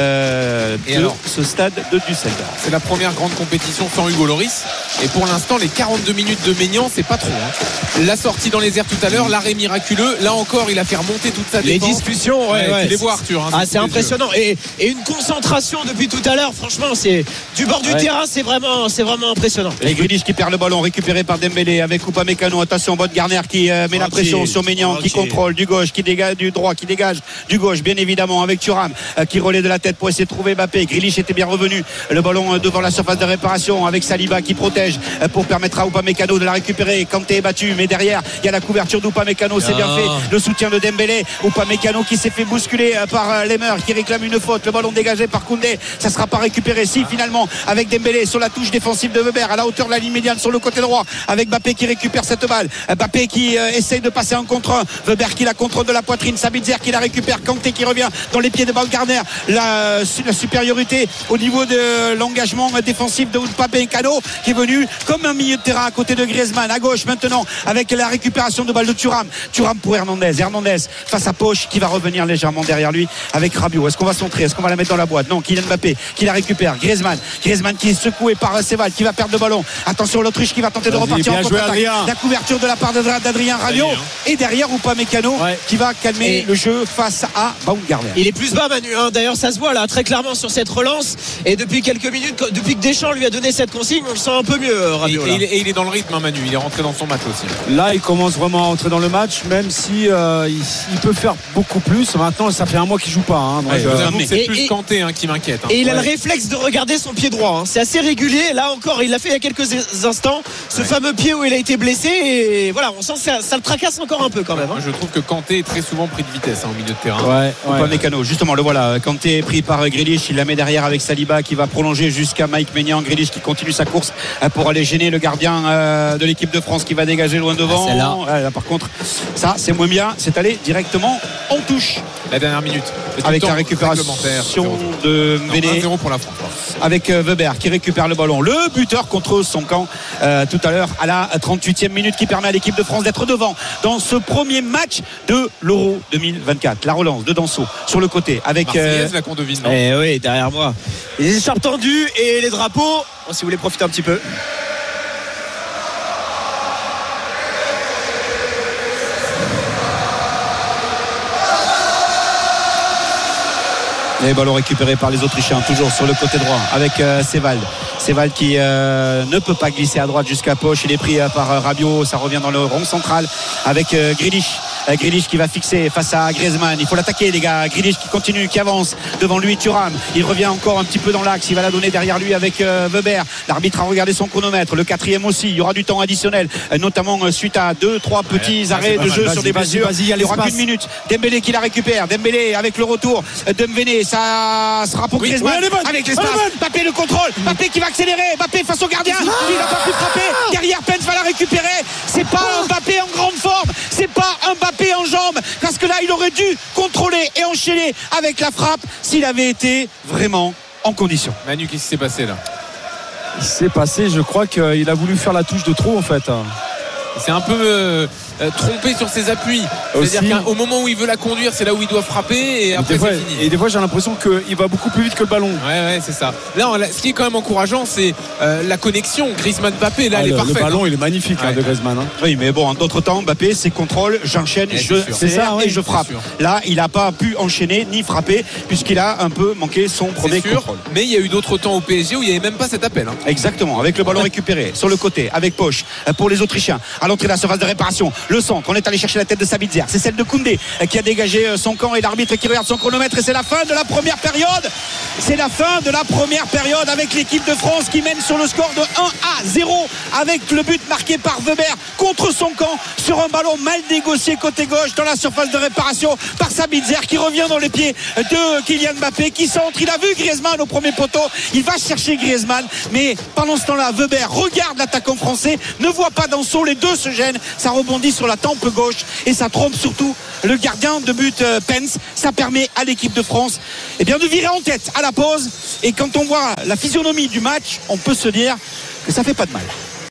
euh, de alors, ce stade de Düsseldorf. C'est la première grande compétition sans Hugo Lloris et pour l'instant les quarante-deux minutes de Maignan c'est pas trop, hein. La sortie dans les airs tout à l'heure, l'arrêt miraculeux, là encore il a fait remonter toute sa défense. Les discussions, ouais, ouais, ouais. Tu les vois Arthur, hein, ah, c'est impressionnant et, et une concentration depuis tout à l'heure, franchement c'est du bord du ouais. terrain, c'est vraiment, c'est vraiment impressionnant. Et Grealish qui perd le ballon, récupéré par Dembélé avec Upamecano. Attention, Botte Garner qui euh, met la pression sur Maignan, qui contrôle du gauche, qui dégage du droit, qui dégage du gauche bien évidemment avec Thuram euh, qui relaie de la tête pour essayer de trouver Mbappé. Grealish était bien revenu, le ballon euh, devant la surface de réparation avec Saliba qui protège euh, pour permettre à Upamecano de la récupérer. Kanté est battu mais derrière il y a la couverture d'Upamecano, c'est ah. bien fait, le soutien de Dembélé. Upamecano qui s'est fait bousculer euh, par euh, Lemmer qui réclame une faute, le ballon dégagé par Koundé, ça sera pas récupéré si finalement avec Dembélé sur la touche défensive de Weber à la hauteur de la ligne médiane sur le côté droit avec Mbappé qui récupère cette balle. Mbappé qui euh, essaye de passer en contre un, Weber qui la contrôle de la poitrine, Sabitzer qui la récupère, Kanté qui revient dans les pieds de Baumgartner. La, la supériorité au niveau de l'engagement défensif de Upamecano qui est venu comme un milieu de terrain à côté de Griezmann à gauche maintenant avec la récupération de balle de Thuram. Thuram pour Hernandez. Hernandez face à Poche qui va revenir légèrement derrière lui avec Rabiot. Est-ce qu'on va centrer? Est-ce qu'on va la mettre dans la boîte? Non, Kylian Mbappé qui la récupère. Griezmann. Griezmann qui est secoué par Séval qui va perdre le ballon. Attention l'Autriche qui va tenter de Vas-y, repartir en contre-attaque. La couverture de la part d'Adrien Rabiot et derrière Upamecano ouais. qui va calmer et le jeu face à Baumgartner. Il est plus bas Manu, hein. D'ailleurs ça se voit là très clairement sur cette relance et depuis quelques minutes, depuis que Deschamps lui a donné cette consigne, on le sent un peu mieux Rabiot. Et, et, et il est dans le rythme hein, Manu, il est rentré dans son match aussi. Là il commence vraiment à entrer dans le match même si euh, il, il peut faire beaucoup plus. Maintenant ça fait un mois qu'il joue pas hein, donc, ouais, euh, mais... C'est plus et, Kanté hein, qui m'inquiète hein. Et il a ouais. le réflexe de regarder son pied droit hein. C'est assez régulier, là encore il l'a fait il y a quelques instants, ce ouais. fameux pied où il a été blessé et voilà on sent que ça, ça le tracasse encore un peu quand même hein. Moi, je trouve que Kanté est très souvent pris de vitesse hein, au milieu de terrain. Ouais, ouais. Mécano, justement le voilà, Kanté est pris par Grealish, il la met derrière avec Saliba qui va prolonger jusqu'à Mike Maignan. Grealish qui continue sa course pour aller gêner le gardien de l'équipe de France qui va dégager loin devant. Ah, là. Ouais, là par contre ça c'est moins bien, c'est allé directement en touche. La dernière minute avec la récupération de Mbélé un zéro pour la France avec Weber qui récupère le ballon, le buteur contre son camp euh, tout à l'heure à la trente-huitième minute qui permet à l'équipe de France d'être devant dans ce premier match de l'Euro deux mille vingt-quatre. La relance de Danso sur le côté avec euh... la qu'on devine, non eh oui derrière moi les écharpes tendues et les drapeaux bon, si vous voulez profiter un petit peu. Les ballons récupérés par les Autrichiens toujours sur le côté droit avec euh, Séval Séval qui euh, ne peut pas glisser à droite jusqu'à Poche. Il est pris euh, par euh, Rabiot, ça revient dans le rond central avec euh, Grealish euh, Grealish qui va fixer face à Griezmann. Il faut l'attaquer les gars. Grealish qui continue, qui avance devant lui. Thuram, il revient encore un petit peu dans l'axe, il va la donner derrière lui avec euh, Weber. L'arbitre a regardé son chronomètre, le quatrième aussi. Il y aura du temps additionnel euh, notamment euh, suite à deux trois petits ouais, arrêts de jeu sur des blessures. Il y aura qu'une minute. Dembélé qui la récupère, Dembélé avec le retour euh, de Mvené, ça sera pour oui, Griezmann oui, avec l'espace. Mbappé le contrôle, Mbappé qui va accélérer, Mbappé face au gardien, il n'a pas pu frapper, derrière Pence va la récupérer. C'est pas un Mbappé en grande forme, c'est pas un Mbappé en jambes, parce que là il aurait dû contrôler et enchaîner avec la frappe s'il avait été vraiment en condition. Manu, qu'est-ce qui s'est passé là? Il s'est passé, je crois qu'il a voulu faire la touche de trop en fait. C'est un peu euh, euh, trompé sur ses appuis. C'est-à-dire qu'au moment où il veut la conduire, c'est là où il doit frapper et après fois, c'est fini. Et des fois j'ai l'impression qu'il va beaucoup plus vite que le ballon. Ouais ouais c'est ça. Là ce qui est quand même encourageant c'est euh, la connexion Griezmann-Mbappé. Là ah, elle le, est parfaite. Le ballon il est magnifique ouais. hein, de Griezmann. Hein. Oui mais bon en d'autres temps Mbappé c'est contrôle, j'enchaîne, ouais, je c'est ça, ouais, et je frappe. Là il n'a pas pu enchaîner ni frapper puisqu'il a un peu manqué son premier sûr, contrôle. Mais il y a eu d'autres temps au P S G où il n'y avait même pas cet appel. Hein. Exactement, avec le ballon récupéré sur le côté, avec Poch pour les Autrichiens. À l'entrée de la surface de réparation, le centre, on est allé chercher la tête de Sabitzer. C'est celle de Koundé qui a dégagé son camp et l'arbitre qui regarde son chronomètre et c'est la fin de la première période. C'est la fin de la première période avec l'équipe de France qui mène sur le score de un à zéro avec le but marqué par Weber contre son camp sur un ballon mal négocié côté gauche dans la surface de réparation par Sabitzer qui revient dans les pieds de Kylian Mbappé qui centre. Il a vu Griezmann au premier poteau, il va chercher Griezmann mais pendant ce temps-là Weber regarde l'attaquant français, ne voit pas Danso, les deux se gênent, ça rebondit sur la tempe gauche et ça trompe surtout le gardien de but Pence. Ça permet à l'équipe de France eh bien, de virer en tête à la pause et quand on voit la physionomie du match on peut se dire que ça fait pas de mal.